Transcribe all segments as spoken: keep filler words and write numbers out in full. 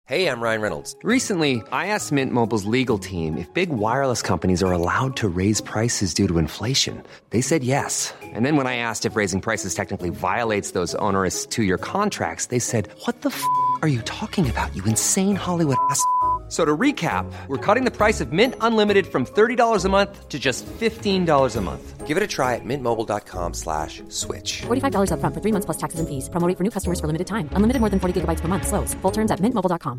Hey, I'm Ryan Reynolds. Recently, I asked Mint Mobile's legal team if big wireless companies are allowed to raise prices due to inflation. They said yes. And then when I asked if raising prices technically violates those onerous two-year contracts, they said, what the f*** are you talking about, you insane Hollywood ass f- So to recap, we're cutting the price of Mint Unlimited from thirty dollars a month to just fifteen dollars a month. Give it a try at mintmobile.com slash switch. forty-five dollars up front for three months plus taxes and fees. Promo rate for new customers for limited time. Unlimited more than forty gigabytes per month. Slows full terms at mint mobile dot com.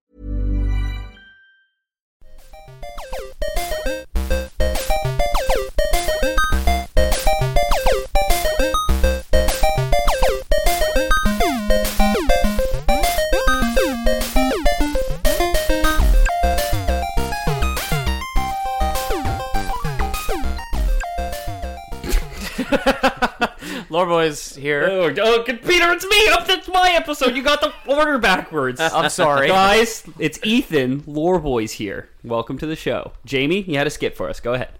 Lore Boys here. Oh, oh, Peter, it's me! Oh, that's my episode! You got the order backwards! I'm sorry. Guys, it's Ethan, Lore Boys here. Welcome to the show. Jamie, you had a skip for us. Go ahead.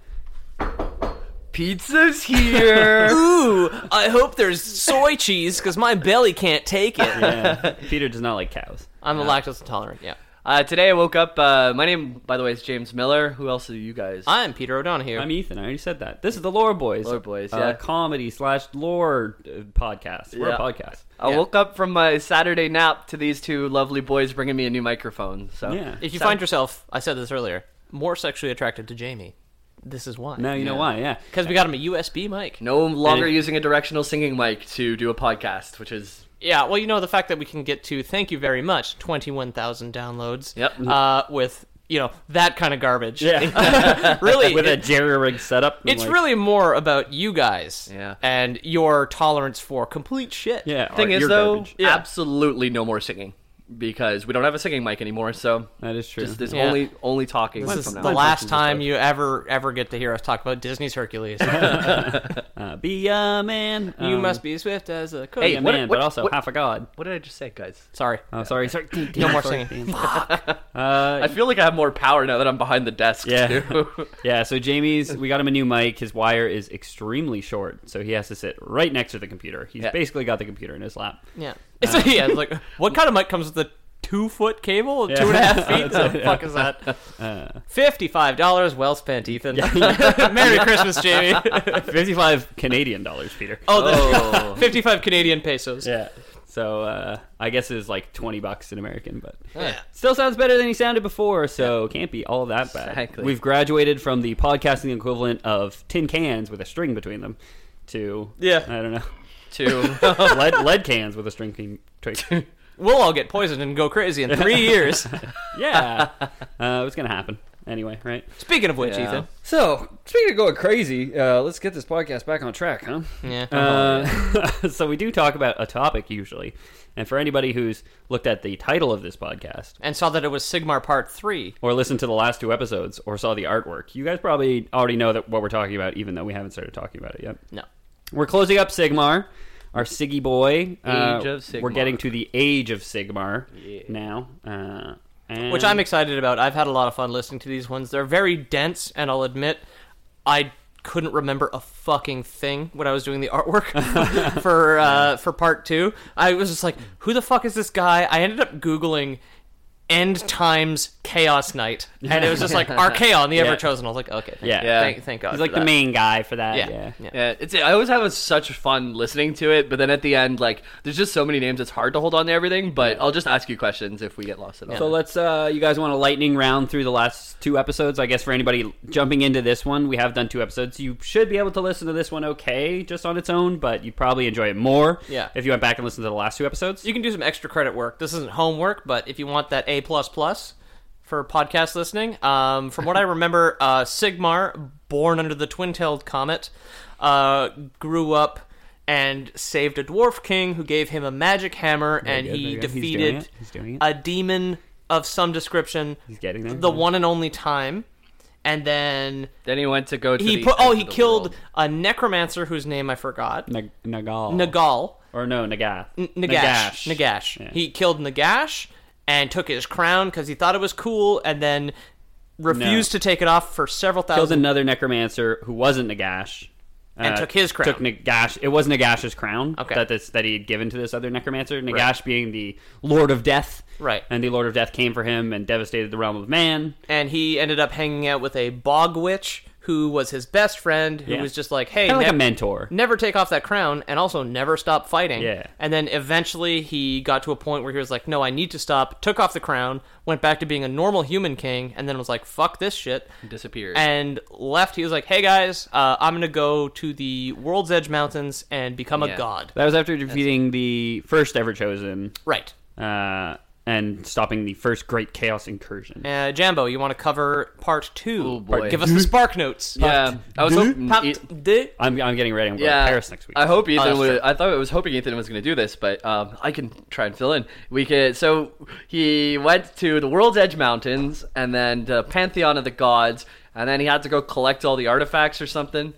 Pizza's here. Ooh, I hope there's soy cheese because my belly can't take it. Yeah, Peter does not like cows. I'm a lactose intolerant, yeah. Uh, today I woke up, uh, my name, by the way, is James Miller. Who else are you guys? I'm Peter O'Donohue. I'm Ethan. I already said that. This is the Lore Boys. Lore Boys, uh, yeah. comedy slash lore uh, podcast. We're Yeah. a podcast. I Yeah. woke up from my Saturday nap to these two lovely boys bringing me a new microphone. So Yeah. If you Sound- find yourself, I said this earlier, more sexually attracted to Jamie, this is why. Now you know Yeah. why, yeah. Because we got him a U S B mic. No longer And- using a directional singing mic to do a podcast, which is... Yeah, well, you know, the fact that we can get to, thank you very much, twenty-one thousand downloads. Yep. Uh, with, you know, that kind of garbage. Yeah. Really. With a it- jerry rig setup. and It's like- really more about you guys. Yeah. And your tolerance for complete shit. Yeah. Thing or is, your though, garbage. Yeah. absolutely no more singing. Because we don't have a singing mic anymore, so... That is true. Just, there's Yeah. only only talking This from is now the on. last time you ever ever get to hear us talk about Disney's Hercules. Uh, be a man. You Um, must be swift as a coat. Be Hey, a what- man, what- but also what- half a god. What did I just say, guys? Sorry. Oh, sorry, sorry. No more Sorry. singing. Uh, I feel like I have more power now that I'm behind the desk, Yeah. too. yeah, so Jamie's, we got him a new mic. His wire is extremely short, so he has to sit right next to the computer. He's Yeah. basically got the computer in his lap. Yeah. It's yeah, it's like what kind of mic comes with a two foot cable? Yeah. Two and a half feet? That's The it, fuck yeah. is that? Uh, Fifty-five dollars, well spent, Ethan. Merry Christmas, Jamie. fifty-five Canadian dollars, Peter. Oh, that's Oh. fifty-five Canadian pesos. Yeah. So uh, I guess it's like twenty bucks in American, but Yeah. still sounds better than he sounded before, so can't be all that bad. Exactly. We've graduated from the podcasting equivalent of tin cans with a string between them to, Yeah. I don't know, Two. lead, lead cans with a string. Between, We'll all get poisoned and go crazy in three years. yeah, uh, it's gonna happen anyway, right? Speaking of which, Yeah. Ethan. So, speaking of going crazy, uh, let's get this podcast back on track, huh? Yeah. Uh, so we do talk about a topic usually, and for anybody who's looked at the title of this podcast, And saw that it was Sigmar Part three. or listened to the last two episodes, or saw the artwork, you guys probably already know that what we're talking about, even though we haven't started talking about it yet. No. We're closing up Sigmar, our Siggy boy. Uh, Age of Sigmar. We're getting to the age of Sigmar now. Uh, and Which I'm excited about. I've had a lot of fun listening to these ones. They're very dense, and I'll admit, I couldn't remember a fucking thing when I was doing the artwork for uh, for part two. I was just like, who the fuck is this guy? I ended up Googling End Times Chaos Knight, and it was just like Archaon, the Yeah. Ever-Chosen. I was like, okay, thank, Yeah. Yeah. thank, thank God He's for like the that. main guy for that. Yeah, Yeah. yeah. Yeah, it's. I always have such fun listening to it, but then at the end, like, there's just so many names, it's hard to hold on to everything. But I'll just ask you questions if we get lost at all. So let's, uh, you guys want a lightning round through the last two episodes? I guess for anybody jumping into this one, we have done two episodes. You should be able to listen to this one okay, just on its own, but you'd probably enjoy it more Yeah. if you went back and listened to the last two episodes. You can do some extra credit work. This isn't homework, but if you want that A plus plus for podcast listening, um, from what I remember, uh, Sigmar, born under the twin-tailed comet, uh, grew up and saved a dwarf king who gave him a magic hammer, Very and good, he very good. He's doing defeated it. He's doing it. a demon of some description, He's getting there. the one and only time. And then then he went to go to he the put. Oh, end he of the killed world. a necromancer whose name I forgot. Nag- Nagal. Nagal. Or no, Nagath. N- Nagash. Nagash. Yeah. He killed Nagash and took his crown because he thought it was cool, and then refused No. to take it off for several Killed thousand. another necromancer who wasn't Nagash, And uh, took his crown. Took Nagash. It was Nagash's crown Okay. that this that he had given to this other necromancer. Nagash Right. being the Lord of Death. Right. And the Lord of Death came for him and devastated the realm of man. And he ended up hanging out with a bog witch who was his best friend, who Yeah. was just like, hey, Kind of like nev- a mentor. never take off that crown, and also never stop fighting. Yeah. And then eventually he got to a point where he was like, no, I need to stop, took off the crown, went back to being a normal human king, and then was like, fuck this shit. Disappeared. And left. He was like, hey guys, uh, I'm going to go to the World's Edge Mountains and become Yeah. a god. That was after defeating the first ever chosen Right. uh, and stopping the first great chaos incursion. Uh, Jambo, you want to cover part two? Oh, boy. Part- Give us the spark notes. yeah, I was hoping. Part it- deux. I'm, I'm getting ready. I'm going Yeah, to Paris next week. I hope Ethan that's would. true. I thought I was hoping Ethan was going to do this, but um, I can try and fill in. We could. So he went to the World's Edge Mountains and then the Pantheon of the Gods, and then he had to go collect all the artifacts or something.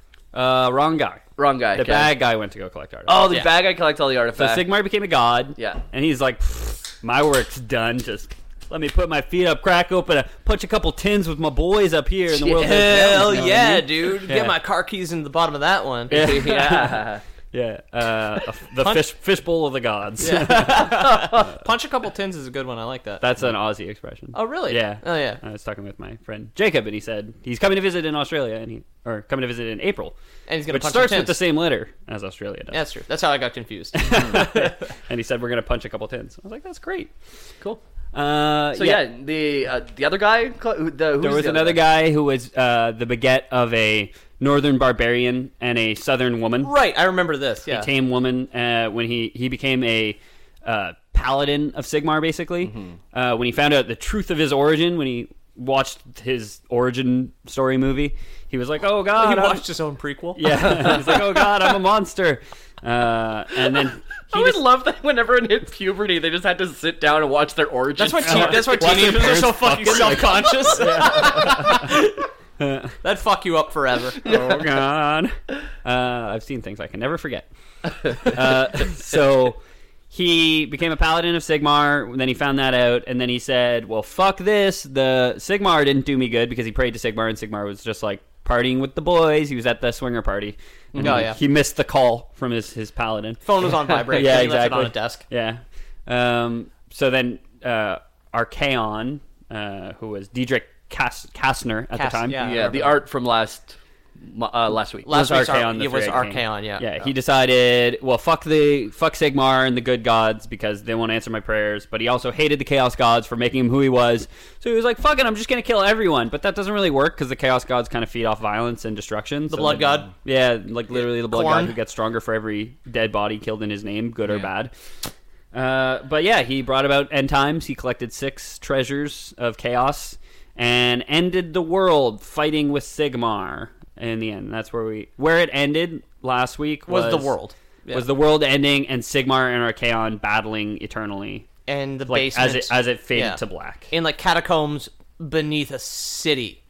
Uh, wrong guy. Wrong guy. The okay. bad guy went to go collect artifacts. Oh, the Yeah. bad guy collects all the So artifacts. Sigmar became a god. Yeah. And he's like, my work's done. Just let me put my feet up, crack open, a, punch a couple tins with my boys up here in the world. Hell You know what I yeah, mean? dude. Yeah. Get my car keys in the bottom of that one. yeah. Yeah. Uh, the fish fishbowl of the gods. Punch a couple tins is a good one. I like that. That's an Aussie expression. Oh, really? Yeah. Oh, yeah. I was talking with my friend Jacob, and he said he's coming to visit in Australia, and he or coming to visit in April, And he's going to which punch starts some with the tins. same letter as Australia does. Yeah, that's true. That's how I got confused. And he said we're gonna punch a couple tins. I was like, that's great. Cool. Uh, So yeah, the uh, the other guy. who- The, who's There was the other another guy who was uh, the beget of a northern barbarian and a southern woman, right. I remember this. Yeah. a tame woman. Uh, when he, he became a uh, paladin of Sigmar, basically, Mm-hmm. uh, when he found out the truth of his origin, when he watched his origin story movie, he was like, "Oh God!" He I'm- watched his own prequel. Yeah, he's like, "Oh God, I'm a monster." Uh, and then I he would just, love that when everyone hit puberty, they just had to sit down and watch their origin. That's why. story. Te- that's why Watch their teenagers are so parents fucking fuck self-conscious. That'd fuck you up forever. oh God. Uh, I've seen things I can never forget. Uh, so he became a paladin of Sigmar. Then he found that out, and then he said, "Well, fuck this. The Sigmar didn't do me good because he prayed to Sigmar, and Sigmar was just like partying with the boys. He was at the swinger party. And Oh, he, yeah. he missed the call from his his paladin. Phone was on vibrate. Yeah, He left it exactly. on a desk. Yeah. Um, so then uh, Archaon, uh, who was Diedrich Kas- Kastner at Kas- the time. yeah. yeah, the art from last mo- uh, last week. Last was week's Ar- Archaon, the it was Three-Eyed King. Archaon, yeah. Yeah, he decided, well, fuck the fuck Sigmar and the good gods because they won't answer my prayers. But he also hated the Chaos gods for making him who he was. So he was like, "Fuck it, I'm just gonna kill everyone." But that doesn't really work because the Chaos gods kind of feed off violence and destruction. The So, blood like, god. yeah, like literally the blood Corn. god who gets stronger for every dead body killed in his name, good or Yeah. bad. Uh, but yeah, he brought about end times. He collected six treasures of chaos and ended the world fighting with Sigmar. In the end, that's where we where it ended last week Was was, the world. Yeah. was the world ending and Sigmar and Archaon battling eternally, And the like basement. as it as it faded yeah. to black. in like catacombs beneath a city.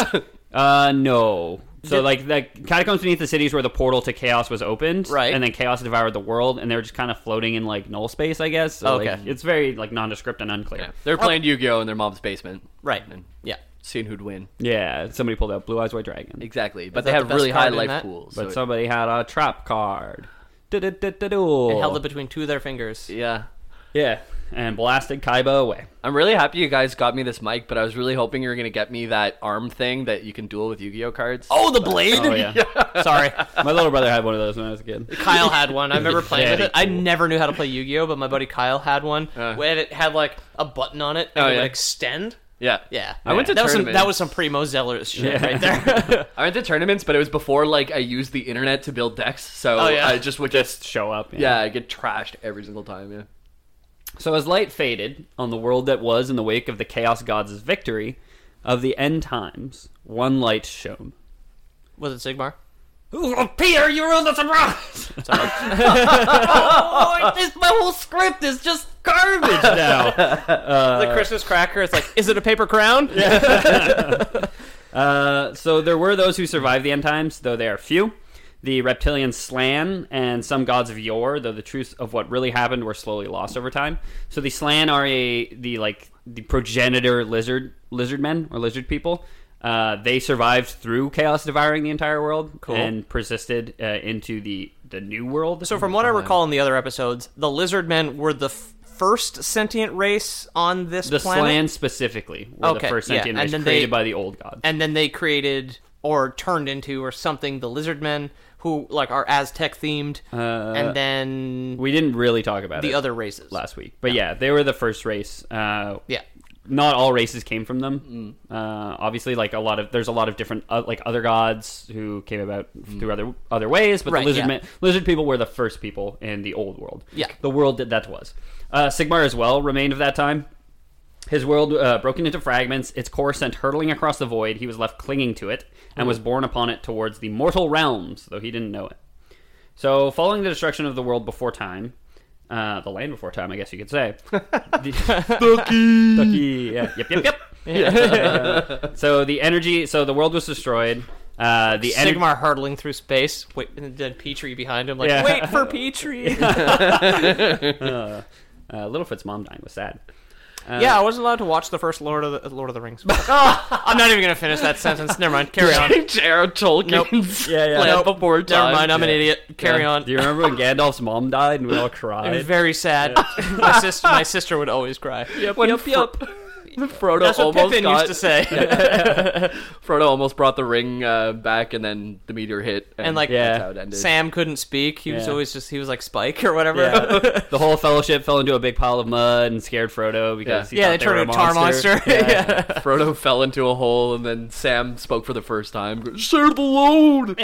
Uh, no. So Did- like the catacombs beneath the cities where the portal to chaos was opened, Right. And then chaos devoured the world, and they were just kind of floating in like null space, I guess. So, Okay. like, it's very like nondescript and unclear. Yeah. They're playing Yu-Gi-Oh in their mom's basement, Right. and Yeah. seeing who'd win. Yeah, somebody pulled out Blue Eyes White Dragon, Exactly, but Is they that have the best really high card in life that? pools. but so somebody had a trap card. Du-du-du-du-du. And held it between two of their fingers. yeah. Yeah, and blasted Kaiba away. I'm really happy you guys got me this mic, but I was really hoping you were gonna get me that arm thing that you can duel with Yu-Gi-Oh cards. Oh, the blade? Oh yeah. Sorry. My little brother had one of those when I was a kid. Kyle had one. I remember playing with Very it. I never knew how to play Yu-Gi-Oh, but my buddy Kyle had one. Uh. Where it had like a button on it and Oh, it yeah. would extend. Yeah, Yeah. I went to that was some, tournaments. that was some Primo Zellers shit Yeah. right there. I went to tournaments, but it was before like I used the internet to build decks, so Oh, yeah. I just would just Show up. yeah, I get trashed every single time. Yeah. So as light faded on the world that was in the wake of the Chaos Gods' victory of the end times, one light shone. Was it Sigmar? Oh, Peter, you ruined the surprise! oh, this, my whole script is just garbage now. the Christmas cracker. It's like, is it a paper crown? Uh, so there were those who survived the end times, though they are few. The reptilian Slan and some gods of yore, though the truth of what really happened were slowly lost over time. So the Slan are a the like the progenitor lizard lizard men or lizard people. Uh, they survived through chaos devouring the entire world Cool. and persisted uh, into the, the new world. So from what I recall in the other episodes, the lizard men were the f- first sentient race on this the planet. Slan specifically were Okay, the first yeah, sentient and race then created they- by the old gods. And then they created or turned into or something the lizard men who like are Aztec themed. Uh, and then we didn't really talk about the it other races. last week, but yeah, they were the first race. Uh, Yeah. not all races came from them. Uh, obviously, like a lot of there's a lot of different uh, like other gods who came about through other other ways. But Right, the lizard yeah. men, lizard people were the first people in the old world. Yeah. the world that that was. Uh, Sigmar as well remained of that time. His world uh, broken into fragments, its core sent hurtling across the void. He was left clinging to it and was borne upon it towards the mortal realms, though he didn't know it. So, following the destruction of the world before time, uh, the land before time, I guess you could say. Ducky! Ducky, yeah. Yep, yep, yep. Uh, so, the energy, so the world was destroyed. Uh, the ener- Sigmar hurtling through space, wait, and then Petrie behind him, like, Yeah. wait for Petrie. uh, uh, Littlefoot's mom dying was sad. Uh, yeah, I wasn't allowed to watch the first Lord of the Lord of the Rings. oh, I'm not even gonna finish that sentence. Never mind. Carry on. J R. Tolkien's Yeah, yeah. Land Nope. Before Time. Never mind. I'm an Yeah. idiot. Carry Yeah. on. Do you remember when Gandalf's mom died and we all It was cried? very sad. my sister, my sister would always cry. Yep, When yep, Fro- yep. Frodo That's what almost Pippin got, used to say. Frodo almost brought the ring uh, back, and then the meteor hit, and, And like Yeah. that's how it ended. Sam couldn't speak. He was Yeah. always just he was like Spike or whatever. Yeah. The whole fellowship fell into a big pile of mud and scared Frodo because he Yeah, they thought were turned into a tar monster. Yeah. Frodo fell into a hole, and then Sam spoke for the first time. Share the load.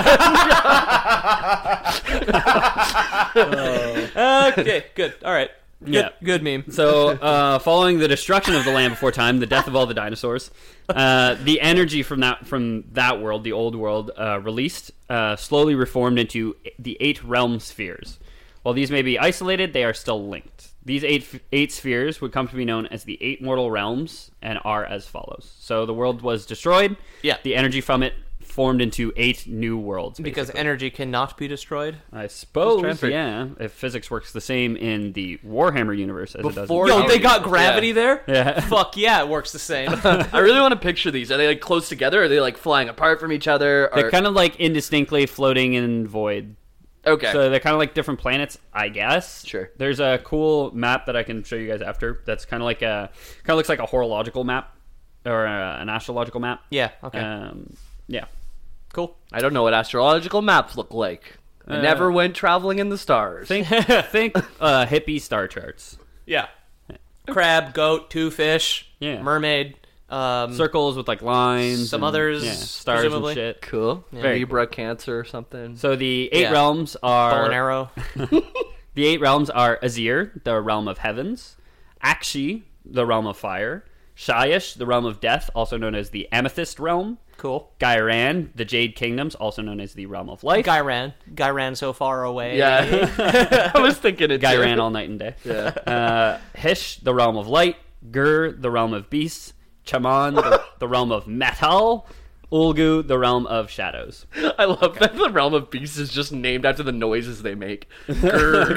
okay, good. All right. Good, Yeah. good meme. So, uh, following the destruction of the land before time, the death of all the dinosaurs, uh, the energy from that from that world, the old world, uh, released, uh, slowly reformed into the eight realm spheres. While these may be isolated, they are still linked. These eight eight spheres would come to be known as the eight mortal realms and are as follows. So the world was destroyed. Yeah. The energy from it formed into eight new worlds. Because basically. energy cannot be destroyed. I suppose, transferred. yeah, if physics works the same in the Warhammer universe as Before it does in Yo, you- they got gravity Yeah. there? Yeah. Fuck yeah, it works the same. I really want to picture these. Are they like close together? Or are they like flying apart from each other? Or... They're kind of like indistinctly floating in void. okay. So they're kind of like different planets, I guess. Sure. There's a cool map that I can show you guys after. That's kind of like a kind of looks like a horological map or uh an astrological map. yeah, okay. Um, yeah. cool. I don't know what astrological maps look like. I Uh, never went traveling in the stars. Think think uh, hippie star charts. Yeah. Crab, goat, two fish, Yeah. mermaid, um, Circles with like lines. Some and, others, yeah, stars presumably. and shit. Cool. Very Libra, Cancer, or something. So the eight Yeah. realms are bow and arrow. The eight realms are Azir, the realm of heavens, Akshi, the realm of fire, Shyish, the realm of death, also known as the amethyst realm, Cool. Gairan, the jade kingdoms, also known as the realm of life, Guy ran. Guy ran so far away. Yeah. I was thinking it. Gairan too. all night and day, Yeah. uh, Hish, the realm of light, Gur, the realm of beasts, Chaman, the, the realm of metal, Ulgu, the realm of shadows. I love that the realm of beasts is just named after the noises they make. Grr,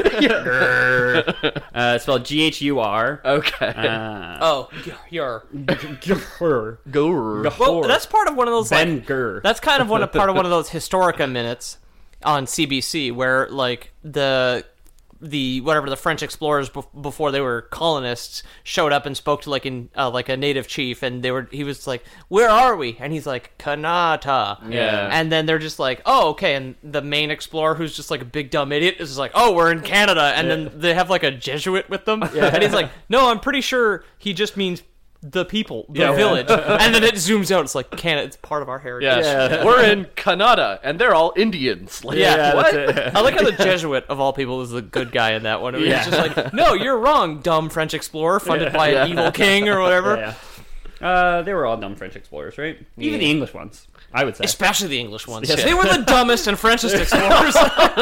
grr. Uh, it's spelled G H U R. Okay. Uh, Oh, y- you're. Grr. Grr. Well, that's part of one of those. Ben Like, Gur. that's kind of one part of one of those Historica minutes on C B C where like the the whatever the French explorers bef- before they were colonists showed up and spoke to like in uh, like a native chief, and they were he was like, "Where are we?" And he's like, "Kanata." Yeah. And then they're just like, "Oh, okay." And the main explorer, who's just like a big dumb idiot, is just like, "Oh, we're in Canada." And then they have like a Jesuit with them, and he's like, "No, I'm pretty sure he just means." The people, the Yeah. village, and then it zooms out. It's like Canada. It's part of our heritage. Yes. Yeah. We're in Canada, and they're all Indians. Like, Yeah, what? that's it. I like how the Jesuit of all people is the good guy in that one. I mean, It's Yeah. just like, no, you're wrong, dumb French explorer funded by an Yeah. evil king or whatever. Yeah, yeah. Uh, they were all dumb French explorers, right? Even the English ones, I would say. Especially the English ones. Yes. They were the dumbest and Frenchest explorers.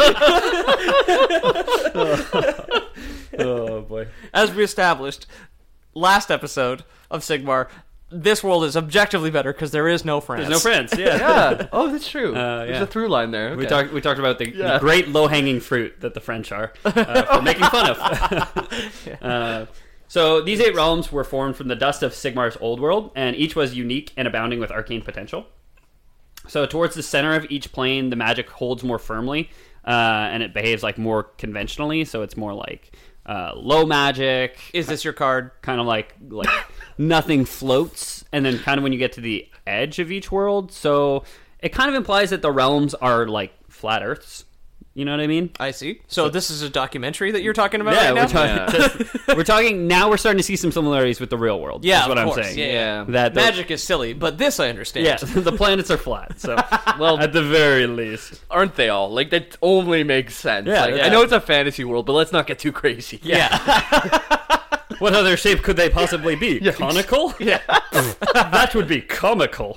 Oh boy. As we established last episode of Sigmar, this world is objectively better because there is no France. There's no France. Yeah. Yeah. Oh, that's true. Uh, There's yeah. a through line there. We Okay. talked. We talked about the, Yeah. the great low hanging fruit that the French are uh, for making fun of. uh, So these eight realms were formed from the dust of Sigmar's old world, and each was unique and abounding with arcane potential. So towards the center of each plane, the magic holds more firmly, uh, and it behaves like more conventionally. So it's more like uh, low magic. Is this your card? Kind of like like nothing floats, and then kind of when you get to the edge of each world, so it kind of implies that the realms are like flat Earths. You know what I mean? I see. So this is a documentary that you're talking about Yeah, right now? we're talking. Just, we're talking now. We're starting to see some similarities with the real world. Yeah, is what of I'm course. saying. Yeah, Yeah. That the, Magic is silly, but this I understand. Yeah, the planets are flat. So, Well, at the very least, aren't they all? Like, that only makes sense. Yeah, Like, yeah. I know it's a fantasy world, but let's not get too crazy. Yeah. what other shape could they possibly be? Conical? Yeah, that would be comical.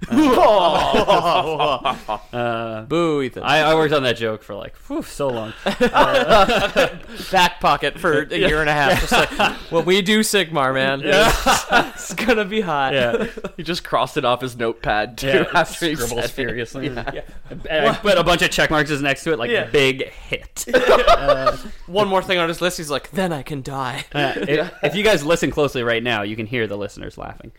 Boo, Ethan. I, I worked on that joke for like whew, so long. Back pocket for a year and a half. Just like, when we do Sigmar, man, it's, it's gonna be hot. Yeah, He just crossed it off his notepad, too, yeah. after he Scribbles said it. furiously. Yeah. And I put a bunch of check marks next to it, like Yeah. big hit. One more thing on his list, he's like, then I can die. Uh, if, if you guys listen closely right now, you can hear the listeners laughing.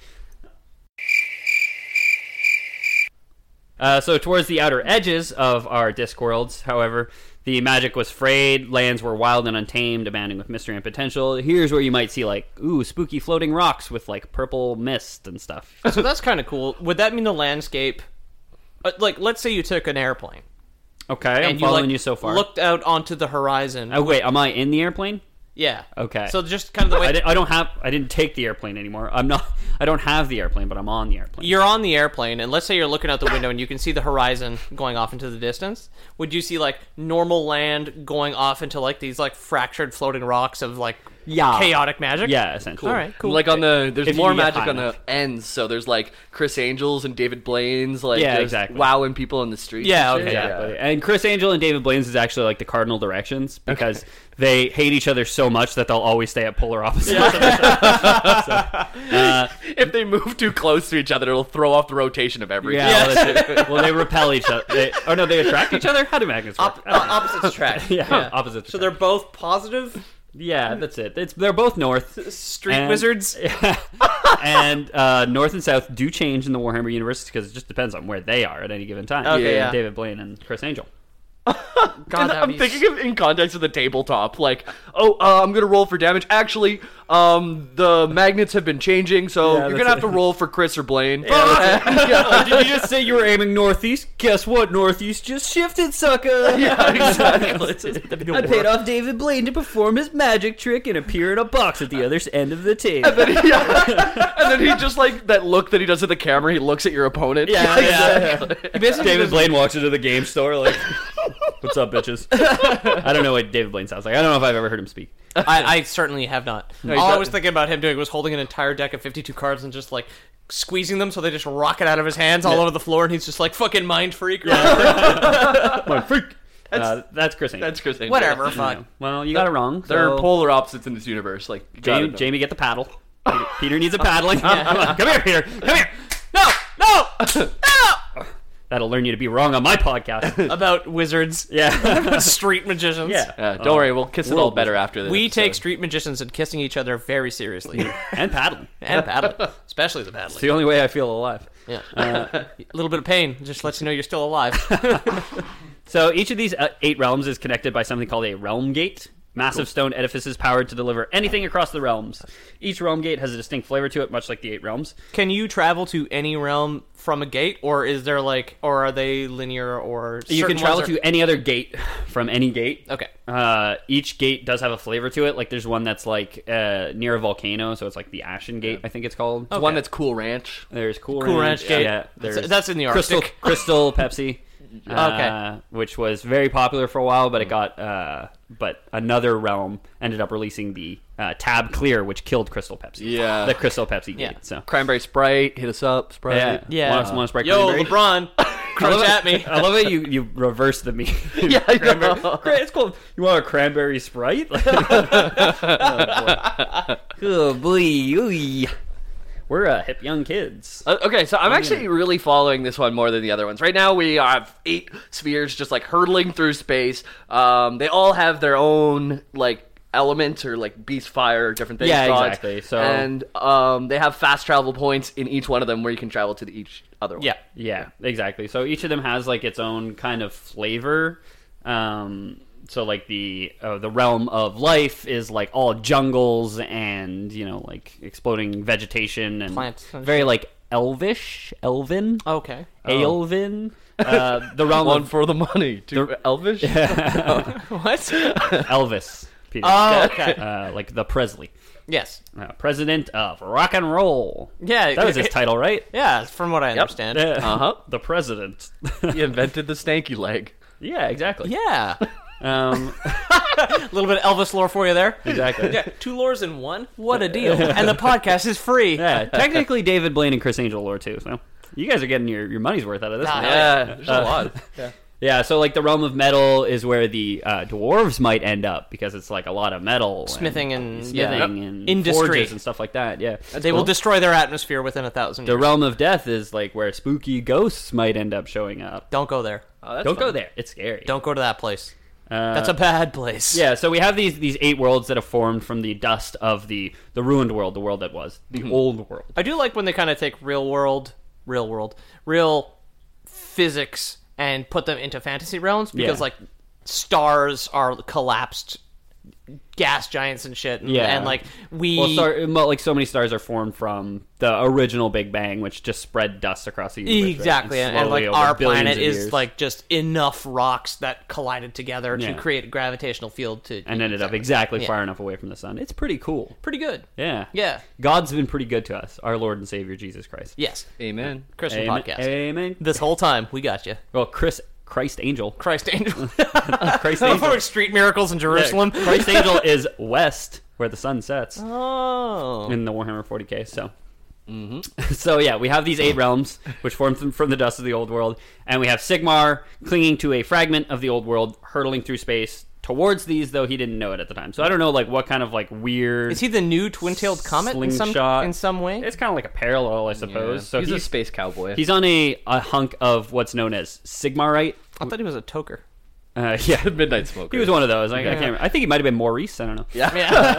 Uh, so towards the outer edges of our Discworlds, however, the magic was frayed, lands were wild and untamed, abounding with mystery and potential. Here's where you might see, like, ooh, spooky floating rocks with, like, purple mist and stuff. So that's kind of cool. Would that mean the landscape... Uh, like, let's say you took an airplane. Okay, I'm and you, following like, you so far. looked out onto the horizon. Oh, wait, am I in the airplane? Yeah. Okay. So just kind of the way... I, di- I don't have. I didn't take the airplane anymore. I'm not. I don't have the airplane, but I'm on the airplane. You're on the airplane, and let's say you're looking out the window and you can see the horizon going off into the distance. Would you see, like, normal land going off into, like, these, like, fractured floating rocks of, like, Yeah. chaotic magic? Yeah, essentially. All right, cool. Like on the, there's If you more can get magic high on enough. the ends. So there's like Chris Angels and David Blaine's, like Yeah, just exactly. wowing people in the streets. Yeah, and shit. okay, Yeah, but- and Chris Angel and David Blaine's is actually like the cardinal directions because they hate each other so much that they'll always stay at polar opposites. If they move too close to each other, it'll throw off the rotation of everything. Yeah, well, that's it. Well, they repel each other. They, oh no, they attract each other. How do magnets work? Op- uh, opposites attract. yeah, opposites. So they're both positive yeah, that's it. It's they're both north. street And- wizards? and uh, north and south do change in the Warhammer universe because it just depends on where they are at any given time. Okay, yeah. David Blaine and Chris Angel. God, And that'd I'm be thinking of in context of the tabletop, like, oh, uh, I'm gonna roll for damage. Actually, um, the magnets have been changing, so Yeah, you're that's gonna have it. to roll for Chris or Blaine. Did you just say you were aiming northeast? Guess what? Northeast just shifted, sucker. Yeah, exactly. I paid off David Blaine to perform his magic trick and appear in a box at the other end of the table. And then, he, yeah. and then he just like that look that he does at the camera. He looks at your opponent. Yeah, exactly. He basically David does- Blaine walks into the game store like, "What's up, bitches?" I don't know what David Blaine sounds like. I don't know if I've ever heard him speak. I, I certainly have not. he All I does- was thinking about him doing was holding an entire deck of fifty-two cards and just like squeezing them so they just rocket out of his hands all over the floor, and he's just like fucking mind freak. My freak. Uh, that's Chris Angel. That's Chris Angel. Whatever, Yeah. fine. Well, you got it wrong. They're so- polar opposites in this universe. Like you gotta Jamie, know. Jamie, get the paddle. Peter, Peter needs a paddling. Come on, come here, Peter. Come here. No, no, no. That'll learn you to be wrong on my podcast. About wizards, Yeah. street magicians. Yeah. Yeah, don't worry, we'll kiss it all world better after this. We take so. street magicians and kissing each other very seriously. And paddling. And paddling. Especially the It's paddling. the only way I feel alive. Yeah. a little bit of pain just lets you know you're still alive. So each of these uh, eight realms is connected by something called a realm gate. Massive stone edifices powered to deliver anything across the realms. Each realm gate has a distinct flavor to it, much like the eight realms. Can you travel to any realm from a gate, or is there like, or are they linear, or You can certain travel ones are- to any other gate from any gate. Okay. Uh, each gate does have a flavor to it. Like there's one that's like uh, near a volcano, so it's like the Ashen Gate, I think it's called. There's one that's Cool Ranch. There's Cool, Cool Ranch. Ranch Gate. Yeah, there's That's- that's in the Crystal, Arctic. Crystal Pepsi. Okay. Uh, which was very popular for a while, but it got uh, but another realm ended up releasing the uh, Tab Clear, which killed Crystal Pepsi. Yeah. the Crystal Pepsi Yeah. Gate. So Cranberry Sprite, hit us up, Sprite. yeah, Yeah. Want, want to Sprite Yo, cranberry? LeBron, crunch at me. I love it. You you reverse the me. Yeah, I Cranberry- know. Cra- It's called. You want a cranberry Sprite? oh boy, oh, boy. Ooh. We're uh, hip young kids. Uh, okay, so I'm actually really following this one more than the other ones. Right now, we have eight spheres just like hurtling through space. Um, they all have their own like element or like beast fire or different things. Yeah, gods. exactly. So and um, they have fast travel points in each one of them where you can travel to the each other one. Yeah. Yeah, exactly. So each of them has like its own kind of flavor. Um, so like the uh, the realm of life is like all jungles and you know like exploding vegetation and Plants and very like elvish, elven, Okay. Aelvin. Uh, the realm One of for the money. Two Elvish. What? Elvis, Peter. Oh, okay. Uh, like the Presley, Yes. uh, president of rock and roll. Yeah. That was his title, right? Yeah, from what I understand. Yeah. Uh-huh. The president. He invented the stanky leg. Yeah, exactly. Yeah. Um, A little bit of Elvis lore for you there. exactly. Yeah, two lores in one? What a deal. And the podcast is free. Yeah, technically David Blaine and Chris Angel lore too. So you guys are getting your, your money's worth out of this Ah, one. Yeah, there's a lot. Yeah, so like the realm of metal is where the uh, dwarves might end up because it's like a lot of metal, Smithing and- smithing yeah. and Industry. forges and stuff like that. Yeah, They will destroy their atmosphere within a thousand the years. realm of death is like where spooky ghosts might end up showing up. Don't go there. Oh, that's Don't go fun. there; it's scary. Don't go to that place. Uh, That's a bad place. Yeah, so we have these these eight worlds that have formed from the dust of the the ruined world, the world that was the old world. I do like when they kind of take real world, real world, real physics and put them into fantasy realms because, Yeah. like, stars are collapsed gas giants and shit. And, Yeah. and like, we. Well, star, well, like so many stars are formed from the original Big Bang, which just spread dust across the universe. right? Exactly, and, and slowly like over our billions planet of is years. like just enough rocks that collided together Yeah. to create a gravitational field to and ended up exactly Yeah. far enough away from the sun. It's pretty cool. pretty good. Yeah. Yeah. God's been pretty good to us, our Lord and Savior Jesus Christ. Yes, Amen. Christian Amen. podcast. Amen. This whole time we got you, Well, Chris Christ Angel. Christ Angel. Christ Angel. Street miracles in Jerusalem. Christ Angel is west, where the sun sets Oh, in the Warhammer forty K. So, so yeah, we have these eight realms, which formed from, from the dust of the old world, and we have Sigmar clinging to a fragment of the old world, hurtling through space towards these, though he didn't know it at the time. So I don't know, like what kind of like weird. is he the new twin-tailed comet in some slingshot. in some way? It's kind of like a parallel, I suppose. Yeah. So he's, he's a space cowboy. he's on a, a hunk of what's known as Sigmarite. I thought he was a toker. Uh, yeah, Midnight Smoker. he was one of those. I, I can't. I think he might have been Maurice. I don't know. Yeah.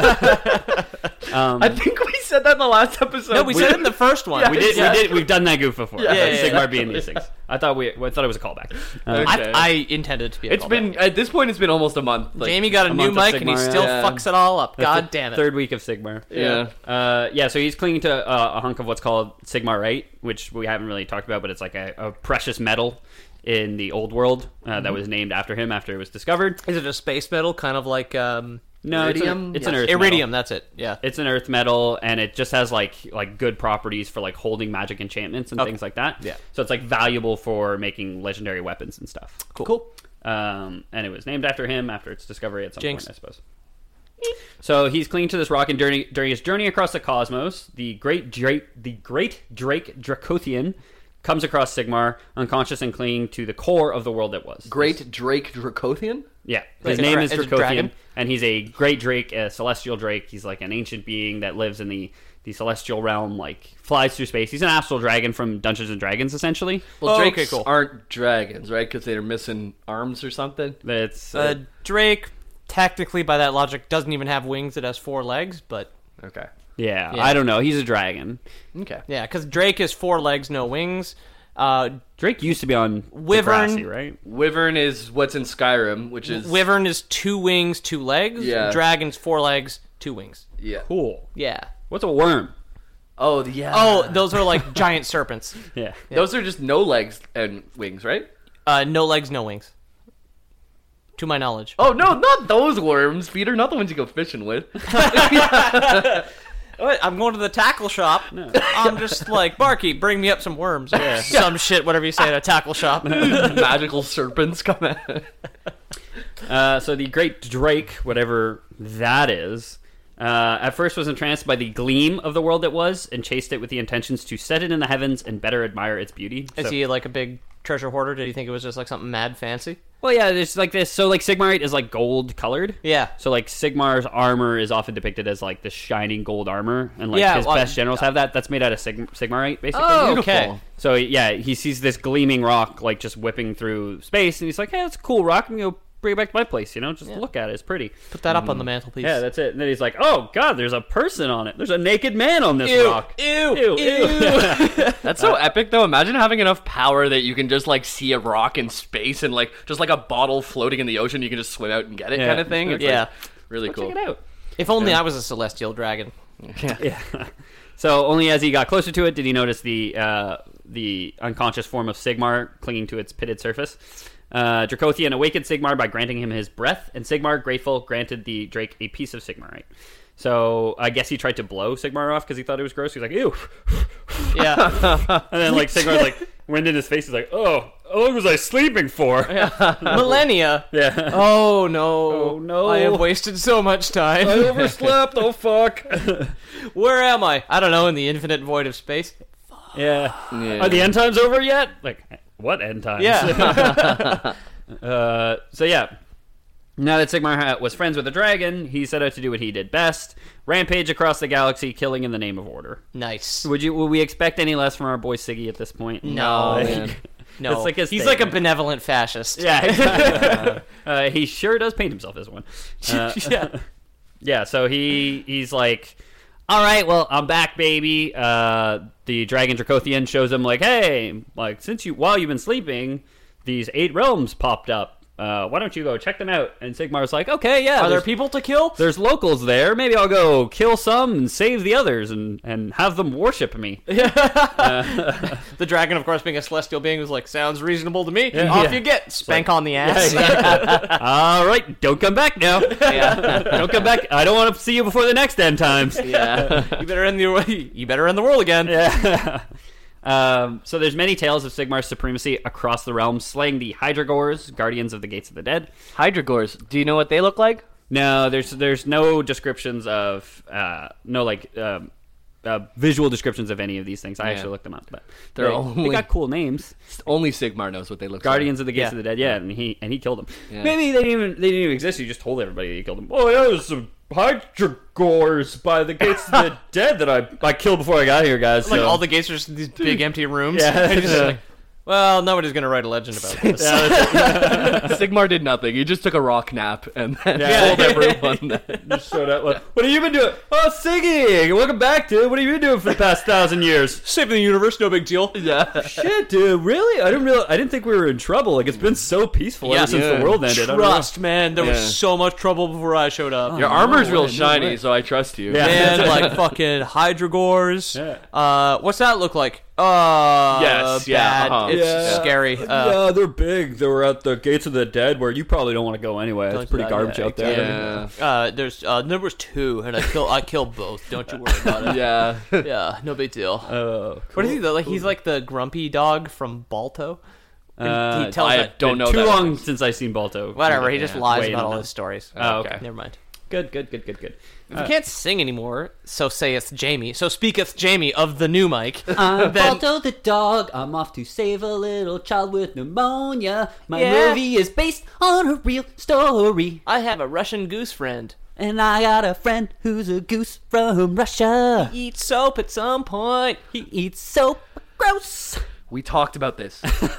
Um, I think we said that in the last episode. No, we, said it in the first one. we did. Yeah. We did. We've done that goof before. Yeah. Yeah, Yeah, yeah, Sigmar yeah. being these things. I thought we. I thought it was a callback. Uh, Okay. I, I intended it to be. A It's callback. been at this point. It's been almost a month. Like, Jamie got a, a new month of mic and he Sigmar, still yeah. fucks it all up. that's God the damn it! Third week of Sigmar. Yeah. Uh, yeah. So he's clinging to uh, a hunk of what's called Sigmarite, which we haven't really talked about, but it's like a, a precious metal in the old world uh, that was named after him after it was discovered. Is it a space metal, kind of like um, No, it's, Iridium? an, it's Yes. an earth iridium? metal. That's it. Yeah. It's an earth metal, and it just has like like good properties for like holding magic enchantments and Okay. things like that. Yeah. So it's like valuable for making legendary weapons and stuff. Cool. Cool. Um, and it was named after him after its discovery at some Jinx. point, I suppose. So he's clinging to this rock, and during, during his journey across the cosmos, the great Drake, the great Drake Dracothian, comes across Sigmar, unconscious and clinging to the core of the world that was. Great Drake Dracothian. Yeah, Like his a name dra- is is it Dracothian, dragon? and he's a great Drake, a celestial Drake. He's like an ancient being that lives in the, the celestial realm, like flies through space. He's an astral dragon from Dungeons and Dragons, essentially. Well, Oh, Drakes okay, cool. aren't dragons, right? Because they're missing arms or something. It's Uh, Drake, technically, by that logic, doesn't even have wings. It has four legs, but Okay. yeah, yeah. I don't know. He's a dragon. Okay. yeah, because Drake is four legs, no wings. Uh, Drake used to be on Wyvern- Degrassi, right? Wyvern is what's in Skyrim, which is Wyvern is two wings, two legs. Yeah. Dragon's four legs, two wings. yeah. Cool. Yeah. What's a worm? Oh yeah. Oh, those are like giant serpents. Yeah. those are just no legs and wings, right? Uh, no legs, no wings. To my knowledge. Oh no, not those worms, Peter. Not the ones you go fishing with. What? I'm going to the tackle shop. I'm just like, Barkeep, bring me up some worms. Or some shit, whatever you say at a tackle shop. Magical serpents come out. Uh, so the great Drake, whatever that is, uh, at first was entranced by the gleam of the world that was, and chased it with the intentions to set it in the heavens and better admire its beauty. Is So- he like a big treasure hoarder? Did you think it was just like something mad fancy? Well, yeah, there's like this. So like Sigmarite is like gold colored. Yeah. So like Sigmar's armor is often depicted as like this shining gold armor, and like Yeah, his well, best generals have that. That's made out of Sig- Sigmarite, basically. Oh, okay. So yeah, he sees this gleaming rock like just whipping through space, and he's like, "Hey, that's a cool rock. I'm gonna go bring it back to my place. You know, just look at it. It's pretty. Put that up on the mantelpiece. Yeah, that's it. And then he's like, "Oh God, there's a person on it. There's a naked man on this Ew, rock. ew, ew, ew." That's so epic, though. Imagine having enough power that you can just like see a rock in space and like just like a bottle floating in the ocean, you can just swim out and get it, Yeah. kind of thing. It's Yeah. like, really cool. Check it out. If only I was a celestial dragon. Yeah. So only as he got closer to it did he notice the uh, the unconscious form of Sigmar clinging to its pitted surface. Uh, Dracothian awakened Sigmar by granting him his breath, and Sigmar, grateful, granted the Drake a piece of Sigmarite. So I guess he tried to blow Sigmar off because he thought it was gross. He was like, "Ew." Yeah. And then like Sigmar's like wind in his face. He's like, "Oh, how long was I sleeping for?" Millennia. Yeah. Oh no. Oh, no. I have wasted so much time. I overslept. Oh fuck. Where am I? I don't know, in the infinite void of space. Yeah. Yeah. Are the end times over yet? Like, what end times? Yeah. uh, so yeah. Now that Sigmar ha- was friends with the dragon, he set out to do what he did best: rampage across the galaxy, killing in the name of order. Nice. Would you? Would we expect any less from our boy Siggy at this point? No. Like, man. No. It's like his He's thing. like a benevolent fascist. Yeah. Exactly. uh, he sure does paint himself as one. Uh, Yeah. Yeah, so he he's like, all right, well, I'm back, baby. Uh, the dragon Dracothian shows him like, hey, like since you while you've been sleeping, these eight realms popped up. Uh, why don't you go check them out? And Sigmar's like, okay, yeah. Are there there's- people to kill? There's locals there. Maybe I'll go kill some and save the others and, and have them worship me. The dragon, of course, being a celestial being, was like, sounds reasonable to me. Yeah. Off Yeah. you get. Spank on the ass. All right, don't come back now. Yeah. Don't come back. I don't want to see you before the next end times. Yeah. You better end the you better end the world again. Yeah. Um, so there's many tales of Sigmar's supremacy across the realm, slaying the Hydragors, guardians of the gates of the dead. Hydragors. Do you know what they look like? No, there's there's no descriptions of uh, no like um, uh, visual descriptions of any of these things. I Yeah. actually looked them up, but They're they, they only- got cool names. Only Sigmar knows what they look Guardians of the Gates Yeah. of the Dead, yeah, and he and he killed them. Yeah. Maybe they didn't even they didn't even exist. He just told everybody that he killed them. Oh yeah, there's some Hydragors by the Gates of the Dead that I I killed before I got here, guys. Like so- all the gates are just these big empty rooms. Yeah. And just like, well, nobody's gonna write a legend about this. like. Sigmar did nothing. He just took a rock nap and then Yeah. told everyone that. Just showed up. Like, what have you been doing? Oh, Siggy! Welcome back, dude. What have you been doing for the past thousand years? Saving the universe, no big deal. Yeah. Shit, dude. Really? I didn't real. I didn't think we were in trouble. Like it's been so peaceful Yeah. ever since Yeah. the world ended. I don't Trust, man. There Yeah. was so much trouble before I showed up. Your Oh, armor's no real way, no shiny, way. so I trust you. Yeah. And like fucking Hydragors. Yeah. Uh, what's that look like? Uh, Yes, yeah, bad. uh-huh. It's Yeah. scary. Uh, yeah, they're big. They were at the Gates of the Dead, where you probably don't want to go anyway. Don't It's pretty do that, garbage yeah, out there. Yeah. Uh, there's uh, there was two, and I kill I killed both. Don't you worry about it. Yeah. Yeah, no big deal. Oh, What is he though? Like he's like the grumpy dog from Balto. And Uh, he tells I that, don't know Too that. long since I've seen Balto. whatever. He just Yeah, lies way about in all the- his stories. Oh, okay. Never mind. Good, good, good, good, good. If you can't sing anymore, so saith Jamie. So speaketh Jamie of the new Mike. I'm Then- Balto the dog. I'm off to save a little child with pneumonia. My Yeah. movie is based on a real story. I have a Russian goose friend. And I got a friend who's a goose from Russia. Eat soap at some point. He eats soap. Gross. We talked about this.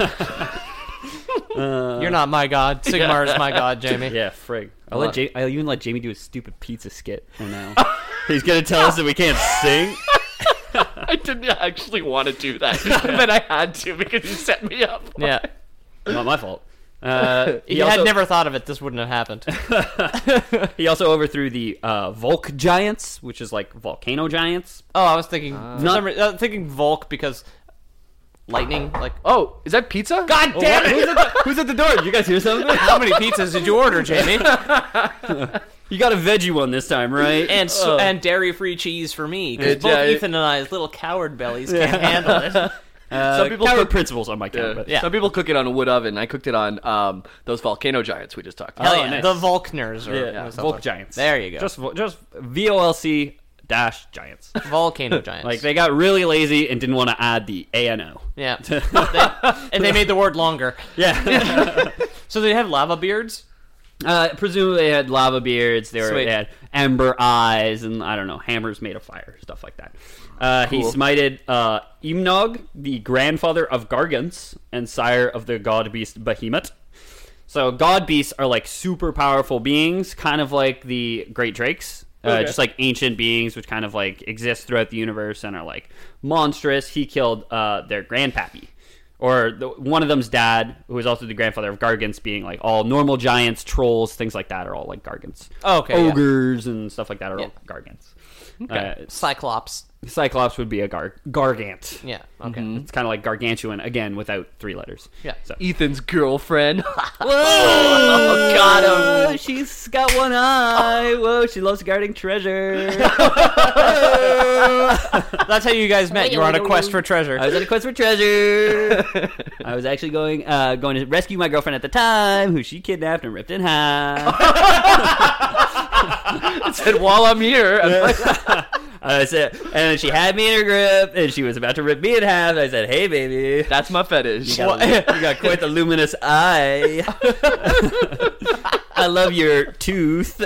You're not my god. Sigmar is my god, Jamie. Yeah, frig. I'll let ja- I'll even let Jamie do his stupid pizza skit for now. He's gonna tell us that we can't sing. I didn't actually want to do that, but I had to because you set me up. Yeah. Not my fault. Uh, If he, you also, had never thought of it, this wouldn't have happened. he also overthrew the uh, Volk giants, which is like volcano giants. Oh, I was thinking. for Not- some re- I was thinking Volk because lightning. Like, Oh, is that pizza? God damn Who's it! at, the, who's at the door? Did you guys hear something? How many pizzas did you order, Jamie? You got a veggie one this time, right? And so, and dairy-free cheese for me because Yeah, both yeah, it- Ethan and I's little coward bellies can't handle it. uh, Some people coward cook- principles on my count. Yeah. But Yeah. Some people cook it on a wood oven. I cooked it on um, those volcano giants we just talked about. Hell Oh, yeah, nice. the Volkners or yeah, something. Volk giants. There you go. Just vo- just V O L C dash giants. volcano giants. Like they got really lazy and didn't want to add the A N O. yeah, They- and they made the word longer. Yeah. So they have lava beards. Uh, presumably they had lava beards. They, were, Sweet. they had ember eyes, and I don't know, hammers made of fire, stuff like that. Uh, He Cool. smited uh, Imnog, the grandfather of Gargants and sire of the god beast Behemoth. So god beasts are like super powerful beings, kind of like the great drakes. Uh, Okay. Just like ancient beings which kind of like exist throughout the universe and are like monstrous. He killed uh, their grandpappy. Or the, one of them's dad, who is also the grandfather of Gargants, being like all normal giants, trolls, things like that are all like Gargants. Oh, okay, yeah. Ogres and stuff like that are Yeah. all Gargants. Okay. Uh, Cyclops. Cyclops would be a gar- Gargant. Yeah. Okay. It's kind of like gargantuan, again, without three letters. Yeah. So. Ethan's girlfriend. Whoa! got him. She's got one eye. Whoa, she loves guarding treasure. That's how you guys met. You were on a quest for treasure. I was on a quest for treasure. I was actually going uh, going to rescue my girlfriend at the time, who she kidnapped and ripped in half. Said, while I'm here, I'm like, I said, and then she had me in her grip, and she was about to rip me in half. I said, "Hey, baby, that's my fetish. you got, you got quite the luminous eye. I love your tooth."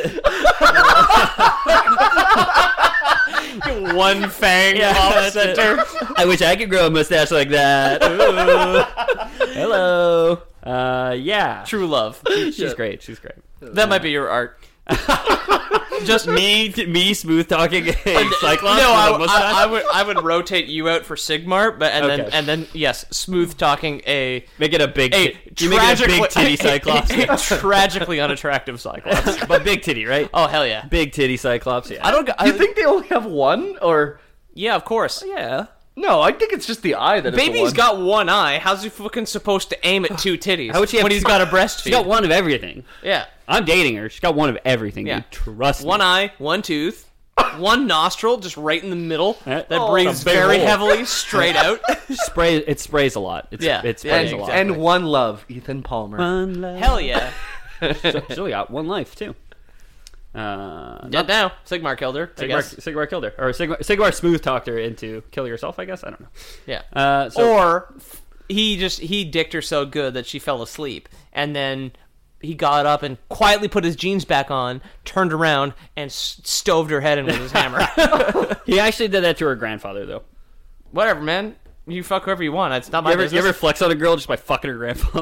One fang Yeah, off that's it. center. I wish I could grow a mustache like that. Ooh. Hello. Uh, yeah. True love. She's great. She's great. That might be your art. Just me, me smooth talking a Cyclops No, I, with a mustache. I, I would I would rotate you out for Sigmar, but and then Okay. and then yes, smooth talking a make it a big, a ti- you make it a big titty Cyclops, a, a tragically unattractive Cyclops. but big titty, right? Oh hell yeah! Big titty Cyclops. Yeah. I don't. I, You think they only have one, or Yeah, of course. Yeah. no? I think it's just the eye that. Baby's is the one. got one eye. How's he fucking supposed to aim at two titties How would she have when he's got a breastfeed? She's got one of everything. Yeah, I'm dating her. She's got one of everything. Yeah. Dude. Trust one me. eye, one tooth, one nostril, just right in the middle. Yeah. That Oh, breathes it's a big very hole. heavily straight out. Spray. It sprays a lot. It's, Yeah. It Yeah, sprays and, a lot. and one love, Ethan Palmer. One life. Hell yeah! She's only got one life too. Uh, Dead now. Sigmar killed her. I Sigmar, guess. Sigmar killed her, or Sigmar, Sigmar smooth talked her into kill yourself. I guess I don't know. Yeah. Uh, so, Or f- he just he dicked her so good that she fell asleep, and then he got up and quietly put his jeans back on, turned around, and s- stoved her head in with his hammer. he actually did that to her grandfather, though. Whatever, man. You fuck whoever you want. It's not my You ever, business. you ever flex on a girl just by fucking her grandfather?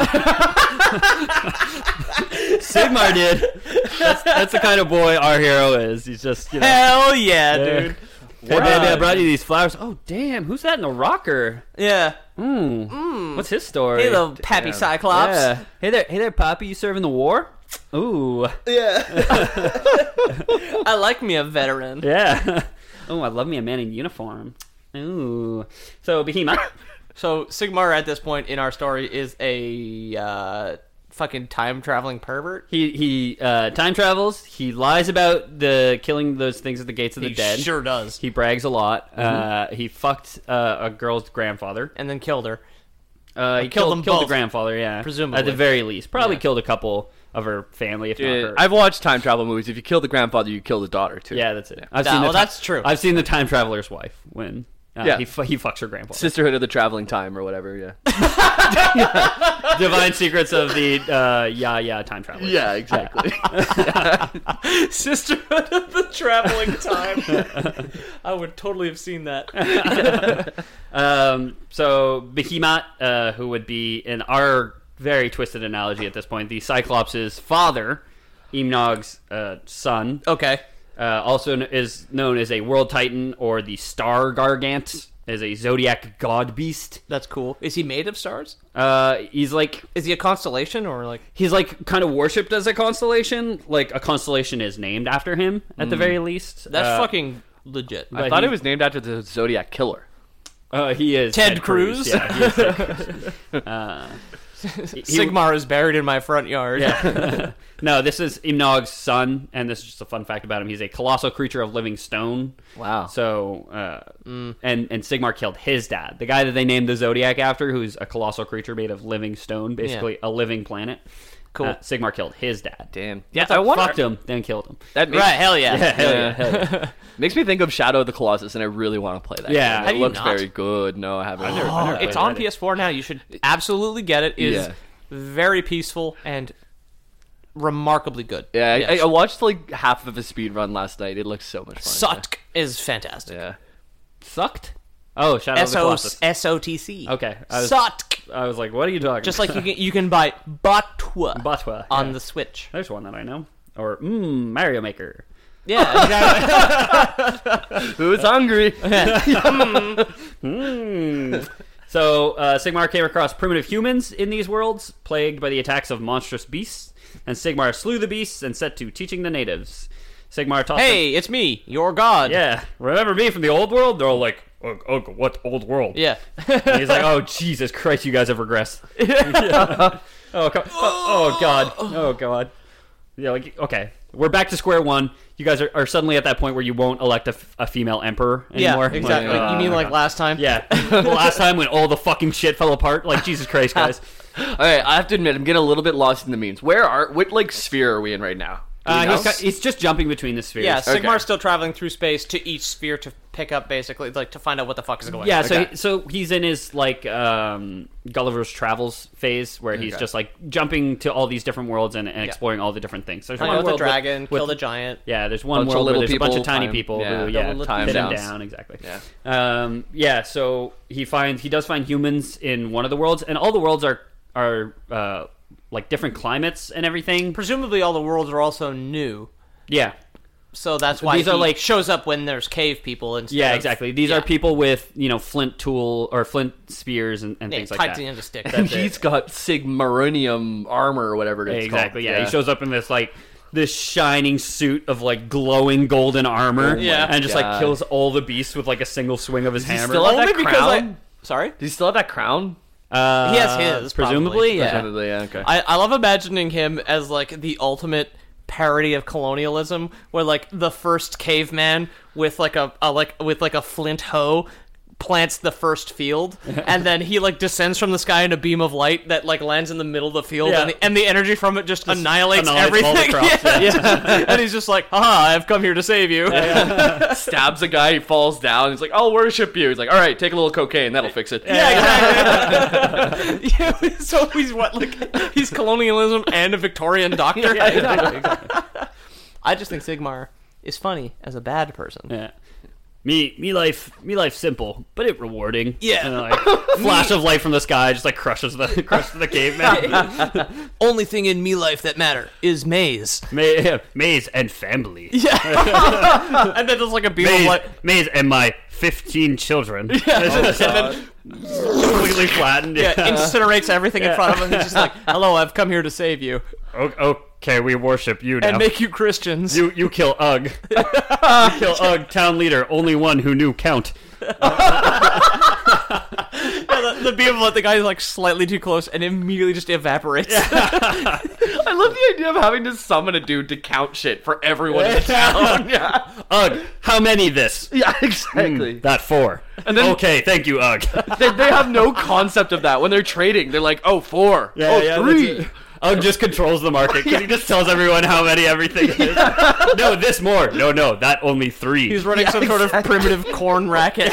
Sigmar did. That's, that's the kind of boy our hero is. He's just, you know. Hell yeah, Yeah. dude. Hey, baby, I brought you these flowers. Oh, damn. Who's that in the rocker? Yeah. What's his story? Hey, little pappy Cyclops. Yeah. Hey there, hey there, Poppy. You serving the war? Ooh. I like me a veteran. Yeah. Oh, I love me a man in uniform. Ooh. So, Behemoth. So Sigmar at this point in our story is a uh, fucking time traveling pervert. He he uh, time travels. He lies about the killing those things at the gates of the He dead. sure does. He brags a lot. Uh, he fucked uh, a girl's grandfather. And then killed her. Uh, he killed killed, them killed the both, grandfather. Yeah, presumably. at the very least, probably Yeah. killed a couple of her family, if not Dude, her. I've watched time travel movies. If you kill the grandfather, you kill the daughter too. yeah, that's it. I've Nah, seen the well, ti- that's true. I've seen the time traveler's wife when uh, Yeah. he fu- he fucks her grandfather. Sisterhood of the Traveling Time or whatever. Yeah. Divine Secrets of the uh, yeah yeah time traveler. yeah, exactly. Sisterhood of the Traveling Time. I would totally have seen that. Um, so Behemoth, uh, who would be in our very twisted analogy at this point, the Cyclops' father, Eamnog's uh, son, Okay. uh, also kn- is known as a world titan or the Star Gargant, as a zodiac god beast. That's cool. Is he made of stars? Uh, he's like Is he a constellation or like... he's like kind of worshipped as a constellation. Like a constellation is named after him at the very least. That's Uh, fucking legit. I But thought he- it was named after the Zodiac Killer. Uh, he is Ted Cruz? Yeah, he is Ted Cruz. Uh, he- Sigmar is buried in my front yard. Yeah. No, this is Imnog's son, and this is just a fun fact about him. He's a colossal creature of living stone. Wow. So, uh, and and Sigmar killed his dad, the guy that they named the Zodiac after, who's a colossal creature made of living stone, basically a living planet. Cool. Uh, Sigmar killed his dad. Damn. Yeah, I wonder. fucked him, then killed him. That makes, Right, hell yeah. Yeah, hell yeah, Yeah. hell yeah. makes me think of Shadow of the Colossus, and I really want to play that. Yeah. game. Have it you looks not? very good. No, I haven't. never- I never It's played on it. P S four now. You should absolutely get it. It is Yeah. very peaceful and remarkably good. Yeah, I- Yes. I, I watched like half of a speed run last night. It looks so much fun. Sutk is fantastic. Yeah. Sucked? Oh, Shadow of S the O Colossus. S O T C. Okay, I was- Sutk. I was like, what are you talking Just about? like you can you can buy Batwa, Batwa, on yeah. the Switch. There's one that I know. Or, mmm, Mario Maker. Yeah, exactly. Who's hungry? Mm. So, uh, Sigmar came across primitive humans in these worlds, plagued by the attacks of monstrous beasts, and Sigmar slew the beasts and set to teaching the natives. Sigmar taught Hey, it's me, your god. them... Yeah, remember me from the old world? They're all like, oh, oh what old world? Yeah. And he's like, oh, Jesus Christ, you guys have regressed. Yeah. Oh, co- oh, oh, God. Oh, God. Yeah, like, okay. We're back to square one. You guys are, are suddenly at that point where you won't elect a, f- a female emperor anymore. Yeah, exactly. Like, you mean oh, like God. last time? Yeah. The last time when all the fucking shit fell apart. Like, Jesus Christ, guys. Alright, I have to admit, I'm getting a little bit lost in the memes. Where are, what, like, sphere are we in right now? Do we Uh, know? he's, got, he's just jumping between the spheres. Yeah, Okay. Sigmar's still traveling through space to each sphere to pick up, basically, like to find out what the fuck is going on. Yeah, so Okay. he, so he's in his like um, Gulliver's Travels phase where he's Okay. just like jumping to all these different worlds and, and exploring all the different things. There's Hang one out with the world dragon, with, kill with- the giant. Yeah, there's one Bunch of world where little there's a bunch of people, tiny time- people yeah, who yeah double time time them downs. down exactly. Yeah. Um, yeah. So he finds he does find humans in one of the worlds, and all the worlds are are uh, like different climates and everything. Presumably, all the worlds are also new, Yeah. so that's why These he are, like- shows up when there's cave people instead. Yeah, of- exactly. These yeah. are people with you know flint tool or flint spears and, and Yeah, things tied like to the that. end of stick. That's it. He's got Sigmaronium armor or whatever it's Exactly. called. Yeah. he shows up in this like this shining suit of like glowing golden armor. Oh Yeah. and just like God. kills all the beasts with like a single swing of his he hammer. still have Only that because crown? I. Sorry. Does he still have that crown? uh, He has his, presumably. probably. Yeah. Presumably, yeah, okay. I, I love imagining him as like the ultimate parody of colonialism, where like the first caveman with like a, a like with like a flint hoe plants the first field, and then he like descends from the sky in a beam of light that like lands in the middle of the field, Yeah. and, the, and the energy from it just, annihilates, annihilates all the everything. crops, Yeah. yeah. And he's just like, haha, I've come here to save you. Stabs a guy, he falls down. He's like, I'll worship you. He's like, all right, take a little cocaine. That'll fix it. Yeah, exactly. Yeah, so he's what, like, he's colonialism and a Victorian doctor. Yeah, exactly, exactly. I just think Sigmar is funny as a bad person. Yeah. Me, me life, me life simple, but it rewarding. Yeah. And, like, flash of light from the sky just like crushes the crushes the caveman. Only thing in me life that matter is maze. May, Maze and family. And then there's like a beam of Maze, light. Maze and my fifteen children. And then, Completely flattened. yeah, incinerates everything in front of him. He's just like, hello, I've come here to save you. O- Okay, we worship you now. And make you Christians. You you kill Ugg. you kill Ugg, town leader, only one who knew count. Yeah, the, the beam of light, the guy's like slightly too close and immediately just evaporates. I love the idea of having to summon a dude to count shit for everyone in the town. Yeah, Ugg, how many this? yeah, exactly. That four. And then- okay, thank you, Ugg. they, they have no concept of that when they're trading. They're like, oh, four. oh, three. Ugg just controls the market because he just tells everyone how many everything is. No, this more. No, no, that only three. He's running some sort of primitive corn racket.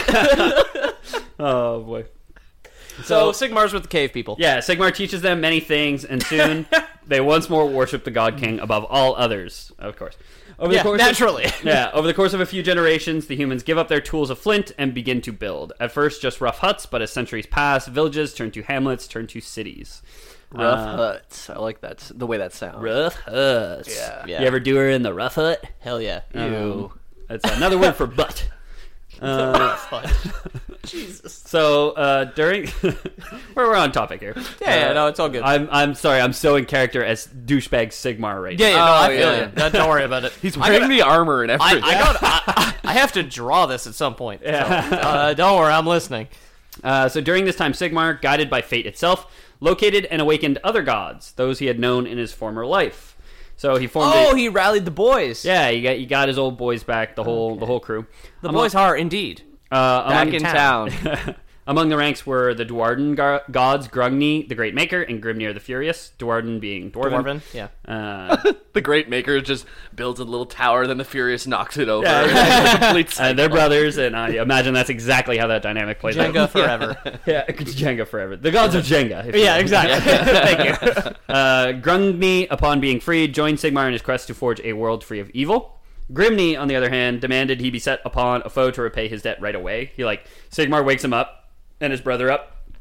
oh boy. So Sigmar's with the cave people. Yeah, Sigmar teaches them many things, and soon they once more worship the God King above all others. Of course. Over Yeah, course naturally. Of, yeah, over the course of a few generations, the humans give up their tools of flint and begin to build. At first, just rough huts, but as centuries pass, villages turn to hamlets, turn to cities. Rough Uh, huts. I like that. The way that sounds. Rough huts. Yeah. Yeah. You ever do her in the rough hut? Hell yeah. Um, That's another word for butt. Uh, Jesus. so uh, during, we're, we're on topic here. Yeah, yeah, Uh, no, it's all good. I'm I'm sorry. I'm so in character as douchebag Sigmar right Yeah, now. yeah, no, Oh, I feel yeah. you. No, don't worry about it. He's I wearing gotta- the armor and I, everything. I, got, I, I have to draw this at some point. So, uh, don't worry, I'm listening. Uh, so during this time, Sigmar, guided by fate itself, located and awakened other gods, those he had known in his former life. So he formed. Oh, a, he rallied the boys. yeah, he got he got his old boys back, the whole the whole crew. The Among- boys are indeed. uh, Back among, in town. among the ranks were the Duarden gar- gods, Grungni, the Great Maker, and Grimnir the Furious. Duarden being Dwarven. Dwarven, yeah. Uh, The Great Maker just builds a little tower, then the Furious knocks it over. Yeah, Complete uh, cycle. they're brothers, and I imagine that's exactly how that dynamic plays Jenga out. forever. Yeah, Jenga forever. The gods of Jenga. if you Yeah, will. exactly. Thank you. Uh, Grungni, upon being freed, joined Sigmar in his quest to forge a world free of evil. Grimni, on the other hand, demanded he be set upon a foe to repay his debt right away. He like Sigmar wakes him up and his brother up,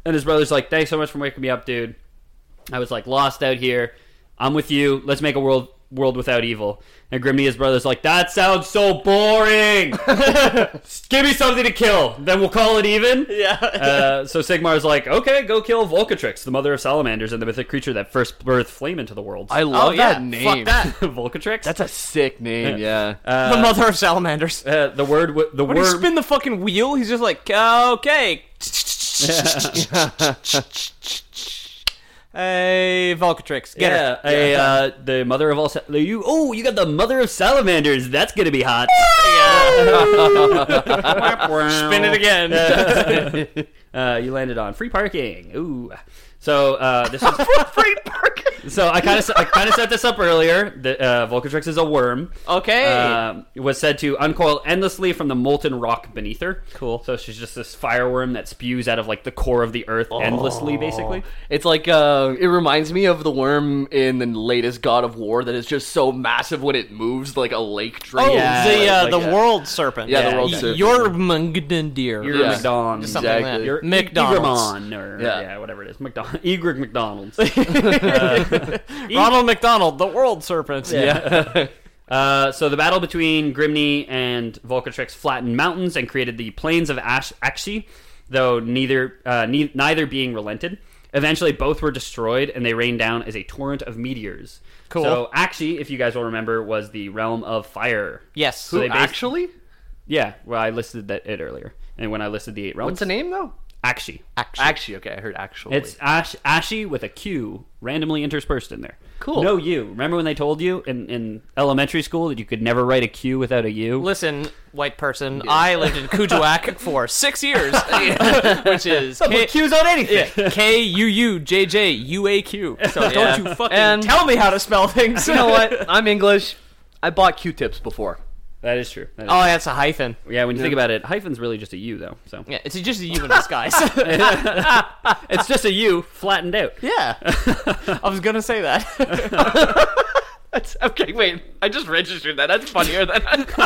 And his brother's like, thanks so much for waking me up, dude. I was like lost out here. I'm with you. Let's make a world world without evil. And Grimney, his brother's like, that sounds so boring. Give me something to kill. Then we'll call it even. Yeah. uh, so Sigmar's like, okay, go kill Volcatrix, the mother of salamanders and the mythic creature that first birthed flame into the world. I love Oh, yeah. that name. Fuck that. Volcatrix? That's a sick name. Yeah. the mother of salamanders. uh, the word, w- the When he worm. spin the fucking wheel, he's just like, okay. Hey, Volcatrix, get yeah, her. a, uh, the mother of all. Sa- you, oh, you got the mother of salamanders. That's gonna be hot. Spin it again. Uh, you landed on free parking. Ooh. So uh, this is Free parking. so I kind of I kind of set this up earlier. The, uh, Volcatrix is a worm. Okay. Um, was said to uncoil endlessly from the molten rock beneath her. Cool. So she's just this fireworm that spews out of like the core of the earth endlessly, basically. It's like uh, it reminds me of the worm in the latest God of War that is just so massive when it moves like a lake drain. Oh, Yeah, the uh, like the that. world serpent. Yeah, the world Y- serpent. You're Mungdandir. You're Yeah. McDonald's. Something like that. Exactly. You're McDonald's. Igramon, or Yeah. yeah. whatever it is. McDonald. Egrig McDonald's. Ronald McDonald, the world serpent. Yeah. uh, so the battle between Grimney and Volcatrix flattened mountains and created the plains of Ash- Akshi, though neither uh, ne- neither being relented. Eventually, both were destroyed, and they rained down as a torrent of meteors. Cool. So Akshi, if you guys will remember, was the realm of fire. Yes. So they based- Actually, Yeah, well, I listed that it earlier, and when I listed the eight realms, what's the name though? Akshi. Actually, okay, I heard actually. It's Ash Ashi with a Q randomly interspersed in there. Cool. No U. Remember when they told you in, in elementary school that you could never write a Q without a U? Listen, white person, I lived in Kuujjuaq for six years, which is Don't put Q's on anything. K U U J J U A Q. So Yeah. don't you fucking And- tell me how to spell things. You know what? I'm English. I bought Q-tips before. That is true. That is Oh, yeah, it's a hyphen. true. Yeah, when you think about it, hyphen's really just a U, though. So Yeah, it's just a U in disguise. it's just a U flattened out. Yeah. I was going to say that. That's okay. Wait, I just registered that. That's funnier than.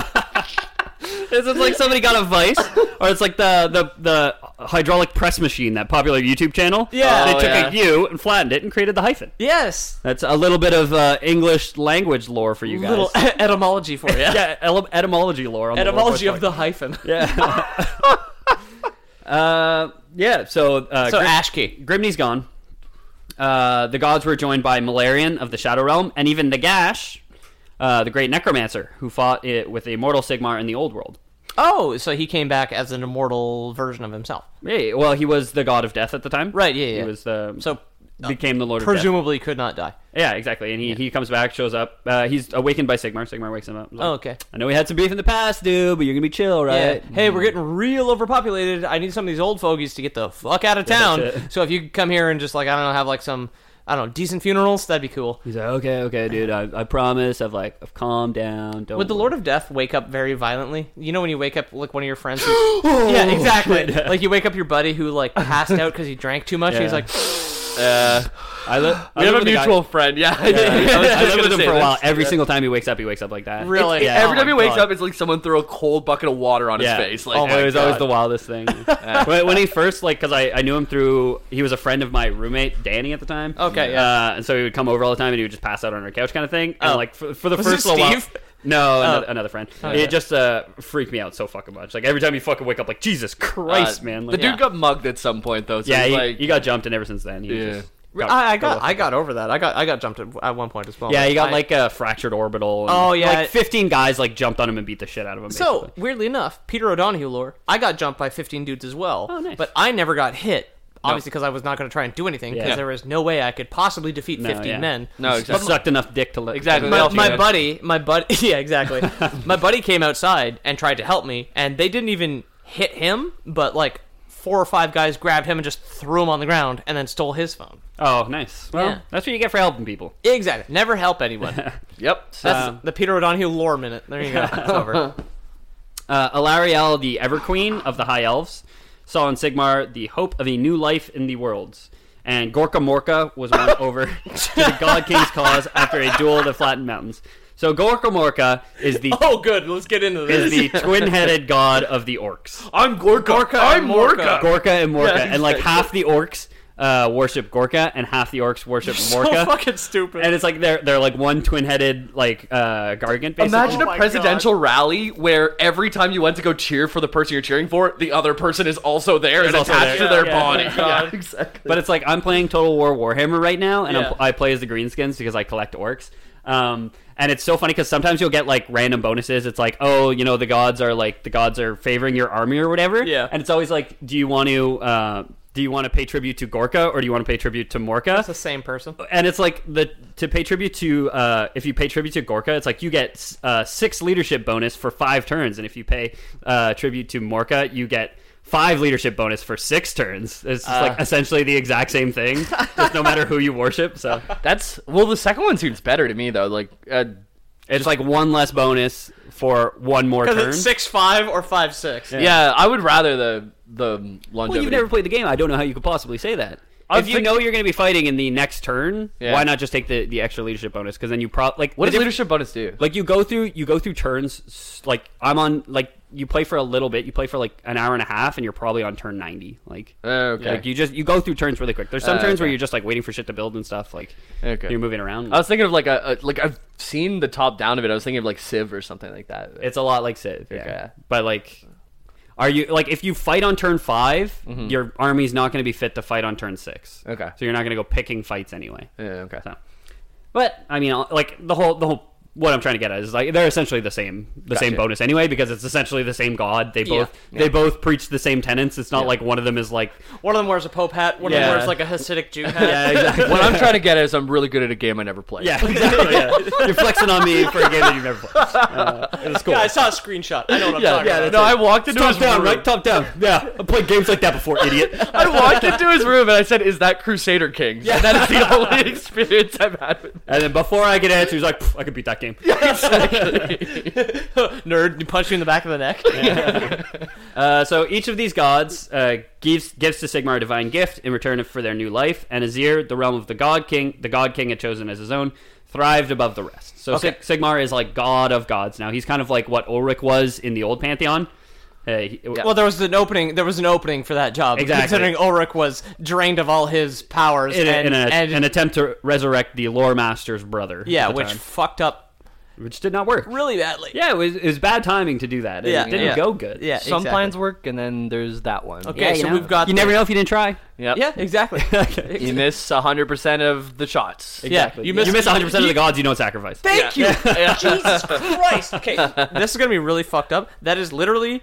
It's like somebody got a vice, or it's like the, the, the hydraulic press machine, that popular YouTube channel. Yeah. They Oh, took yeah. a U and flattened it and created the hyphen. Yes. That's a little bit of uh, English language lore for you guys. Little etymology for you. yeah, ele- etymology lore. On Etymology the of the hyphen. Yeah. uh, yeah. So, uh, So Grim- Ashki. Grimney's gone. Uh, the gods were joined by Malarian of the Shadow Realm, and even Nagash, uh, the great necromancer, who fought it with the immortal Sigmar in the Old World. Oh, so he came back as an immortal version of himself. Yeah, well, he was the god of death at the time. Right, yeah, He yeah. was the So became the Lord of Death. presumably could not die. Yeah, exactly. And he, he comes back, shows up. Uh, he's awakened by Sigmar. Sigmar wakes him up. He's like, Oh, okay. I know we had some beef in the past, dude, but you're gonna be chill, right? Yeah. Hey, we're getting real overpopulated. I need some of these old fogies to get the fuck out of town. that's it. So if you could come here and just like I don't know, have like some I don't know decent funerals, that'd be cool. He's like, okay, okay, dude. I, I promise. I've like, I've calmed down. Don't. Would the Lord of Death wake up very violently? You know when you wake up like one of your friends? Who, yeah, exactly. Like you wake up your buddy who like passed out because he drank too much. And he's Yeah. like, Uh, I, li- I we live have a with guy- mutual friend. Yeah, I, was I just lived gonna with him say for a this. while. Every single time he wakes up, he wakes up like that. really? Yeah. Every Oh time he my wakes God. up, it's like someone threw a cold bucket of water on Yeah. his face. Like, oh, my it was always God. the wildest thing. when, when he first, like, because I, I knew him through, he was a friend of my roommate, Danny, at the time. Okay, yeah. Uh, and so he would come over all the time and he would just pass out on our couch kind of thing. And, Oh. like, for, for the Was first it little Steve? while. No, another, another friend. Okay. It just uh, freaked me out so fucking much. Like, every time you fucking wake up, like, Jesus Christ, Uh, man. The Like, dude Yeah. got mugged at some point though. So yeah, he's he, like, he got jumped, and ever since then, he Yeah. just. I, I got I got over that. I got I got jumped at, at one point as well. Yeah, he got I- like a fractured orbital. And Oh, yeah. like fifteen guys like jumped on him and beat the shit out of him. So basically. weirdly enough, Peter O'Donohue lore, I got jumped by fifteen dudes as well. Oh, nice. But I never got hit. Obviously, because I was not going to try and do anything, because Yeah. there was no way I could possibly defeat No, fifteen yeah. men. No, But exactly. sucked enough dick to let Exactly. My, They all my do. buddy, my buddy, yeah, exactly. My buddy came outside and tried to help me, and they didn't even hit him, but like four or five guys grabbed him and just threw him on the ground, and then stole his phone. Oh, nice. Well, Yeah. that's what you get for helping people. Exactly. Never help anyone. Yep. That's Um, the Peter O'Donohue lore minute. There you go. It's over. Uh, Alariel, the Everqueen of the High Elves, saw in Sigmar the hope of a new life in the worlds. And Gorka Morka was won over to the God King's cause after a duel to flatten mountains. So Gorka Morka is the Oh, good. Let's get into is this. the twin-headed god of the orcs. I'm Gorka. Gorka I'm and Morka. Morka. Gorka and Morka, Yeah, and like exactly. half the orcs uh, worship Gorka, and half the orcs worship so Morka. fucking stupid. And it's like they're they're like one twin-headed like uh, gargant. Basically. Imagine Oh a my presidential rally where every time you went to go cheer for the person you're cheering for, the other person is also there Is and also attached there. to their Yeah, body. yeah. Yeah, exactly. But it's like I'm playing Total War Warhammer right now, and Yeah. I'm, I play as the Greenskins because I collect orcs. Um, and it's so funny because sometimes you'll get like random bonuses. It's like, oh, you know, the gods are like the gods are favoring your army or whatever. Yeah. And it's always like, do you want to uh, do you want to pay tribute to Gorka or do you want to pay tribute to Morka? It's the same person. And it's like the to pay tribute to uh, if you pay tribute to Gorka, it's like you get uh, six leadership bonus for five turns, and if you pay uh, tribute to Morka, you get five leadership bonus for six turns. It's just like essentially the exact same thing, just no matter who you worship. So That's well, the second one seems better to me though. Like, uh, it's like one less bonus for one more Because turn. it's six five or five six. yeah. I would rather the the longevity. Well, you've never played the game. I don't know how you could possibly say that. I If you think- know you're going to be fighting in the next turn, Yeah. why not just take the, the extra leadership bonus? Because then you probably like What the does diff- leadership bonus do? Like you go through you go through turns. s- Like I'm on like you play for a little bit. You play for like an hour and a half, and you're probably on turn ninety. Like Uh, okay. like you just you go through turns really quick. There's some Uh, turns where okay. you're just like waiting for shit to build and stuff. Like Okay. you're moving around. I was thinking of like a, a like I've seen the top down of it. I was thinking of like Civ or something like that. It's a lot like Civ, yeah. Okay. But like, are you like if you fight on turn five, your army's not going to be fit to fight on turn six. Okay. So you're not going to go picking fights anyway. Yeah, okay. So, but I mean, like the whole the whole what I'm trying to get at is like they're essentially the same the same Gotcha. bonus anyway because it's essentially the same god. They both Yeah. they both preach the same tenets. It's not Yeah. like one of them is like One of them wears a Pope hat. One of Yeah. them wears like a Hasidic Jew hat. yeah exactly What I'm trying to get at is I'm really good at a game I never played. yeah exactly yeah. You're flexing on me for a game that you've never played. Uh, it was cool. Yeah, I saw a screenshot. I know what I'm Yeah, talking yeah, about. no, I walked into Top his down, room. right? Top down. Yeah, I played games like that before, idiot. I walked into his room and I said, "Is that Crusader Kings?" And that is the only experience I've had with. And then before I could answer, he's like, "Pff, I could beat that game. Nerd, you punch you in the back of the neck. Uh, so each of these gods uh, gives gives to Sigmar a divine gift in return for their new life, and Azir, the realm of the god king, the god king had chosen as his own, thrived above the rest. So Okay. Sig- Sigmar is like god of gods now. He's kind of like what Ulrich was in the old pantheon. Uh, he- Well, there was an opening. There was an opening for that job. Exactly. Considering Ulrich was drained of all his powers in, a- and, in a- and an attempt to resurrect the lore master's brother. yeah, at the which time, fucked up which did not work. really badly. Yeah, it was, it was bad timing to do that. It Yeah, didn't yeah. go good. Yeah, Some exactly. plans work, and then there's that one. Okay, Yeah, you so know, we've got You the- never know if you didn't try. Yep. Yeah, exactly. You miss one hundred percent of the shots. Exactly. you you miss- miss, you miss one hundred percent of you- the gods you don't sacrifice. Thank you. Jesus Christ. Okay, this is gonna be really fucked up. That is literally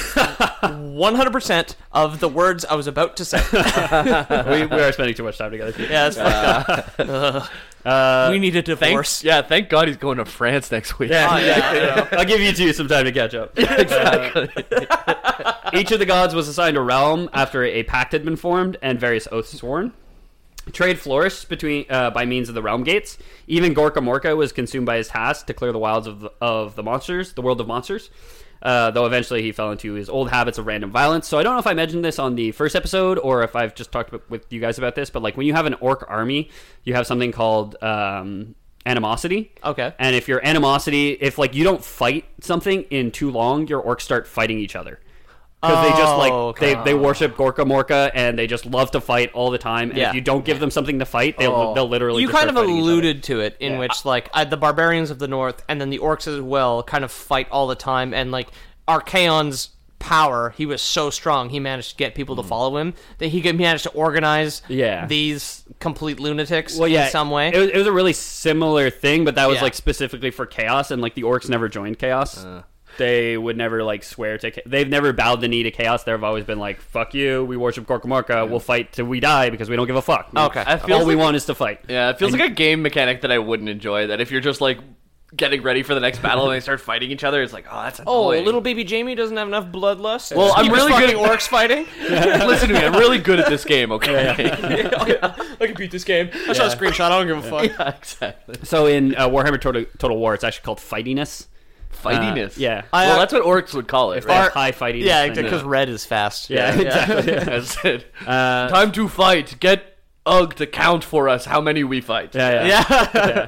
one hundred percent of the words I was about to say. we, we are spending too much time together. Yeah, that's fucked up. Uh, we need a Thanks. divorce. Yeah, thank God he's going to France next week. Yeah, Oh, yeah, I'll give you two some time to catch up. exactly. Each of the gods was assigned a realm after a pact had been formed and various oaths sworn. Trade flourished between uh, by means of the realm gates. Even Gorka Morka was consumed by his task to clear the wilds of the, of the monsters, the world of monsters. Uh, though eventually he fell into his old habits of random violence. So I don't know if I mentioned this on the first episode or if I've just talked with you guys about this, but like when you have an orc army, you have something called um, animosity. Okay. And if your animosity, if like you don't fight something in too long, your orcs start fighting each other. Because they just like Oh, okay. they, they worship Gorka Morka and they just love to fight all the time. And Yeah. if you don't give them something to fight, they'll Oh. they'll literally You just kind of start fighting each other. alluded to it in Yeah. which like I, the barbarians of the north and then the orcs as well kind of fight all the time, and like Archaon's power, he was so strong he managed to get people to follow him that he could- managed to organize Yeah. these complete lunatics Well, yeah, in some way. It was, it was a really similar thing, but that was Yeah. like specifically for Chaos, and like the orcs never joined Chaos. Uh. They would never like swear to. Cha- They've never bowed the knee to Chaos. They've always been like, "Fuck you. We worship Gorka Morka. We'll fight till we die because we don't give a fuck." Okay. I feel all we like- want is to fight. Yeah, it feels like a game mechanic that I wouldn't enjoy. That if you're just like getting ready for the next battle and they start fighting each other, it's like, oh, that's oh, annoying. little baby Jamie doesn't have enough bloodlust. Well, I'm Keep his really good fucking at- orcs fighting. Listen to me, I'm really good at this game. Okay. Oh, yeah. I can beat this game. I saw a screenshot. I don't give a fuck. Yeah, exactly. So in uh, Warhammer Total, Total War, it's actually called fightiness. Fightiness. Uh, yeah. I, Well, uh, that's what orcs would call it. If they Right? have high fightiness. Yeah, then- because red is fast. Yeah, exactly. That's it. Uh, Time to fight. Get Ugg to count for us how many we fight. yeah, yeah. Yeah.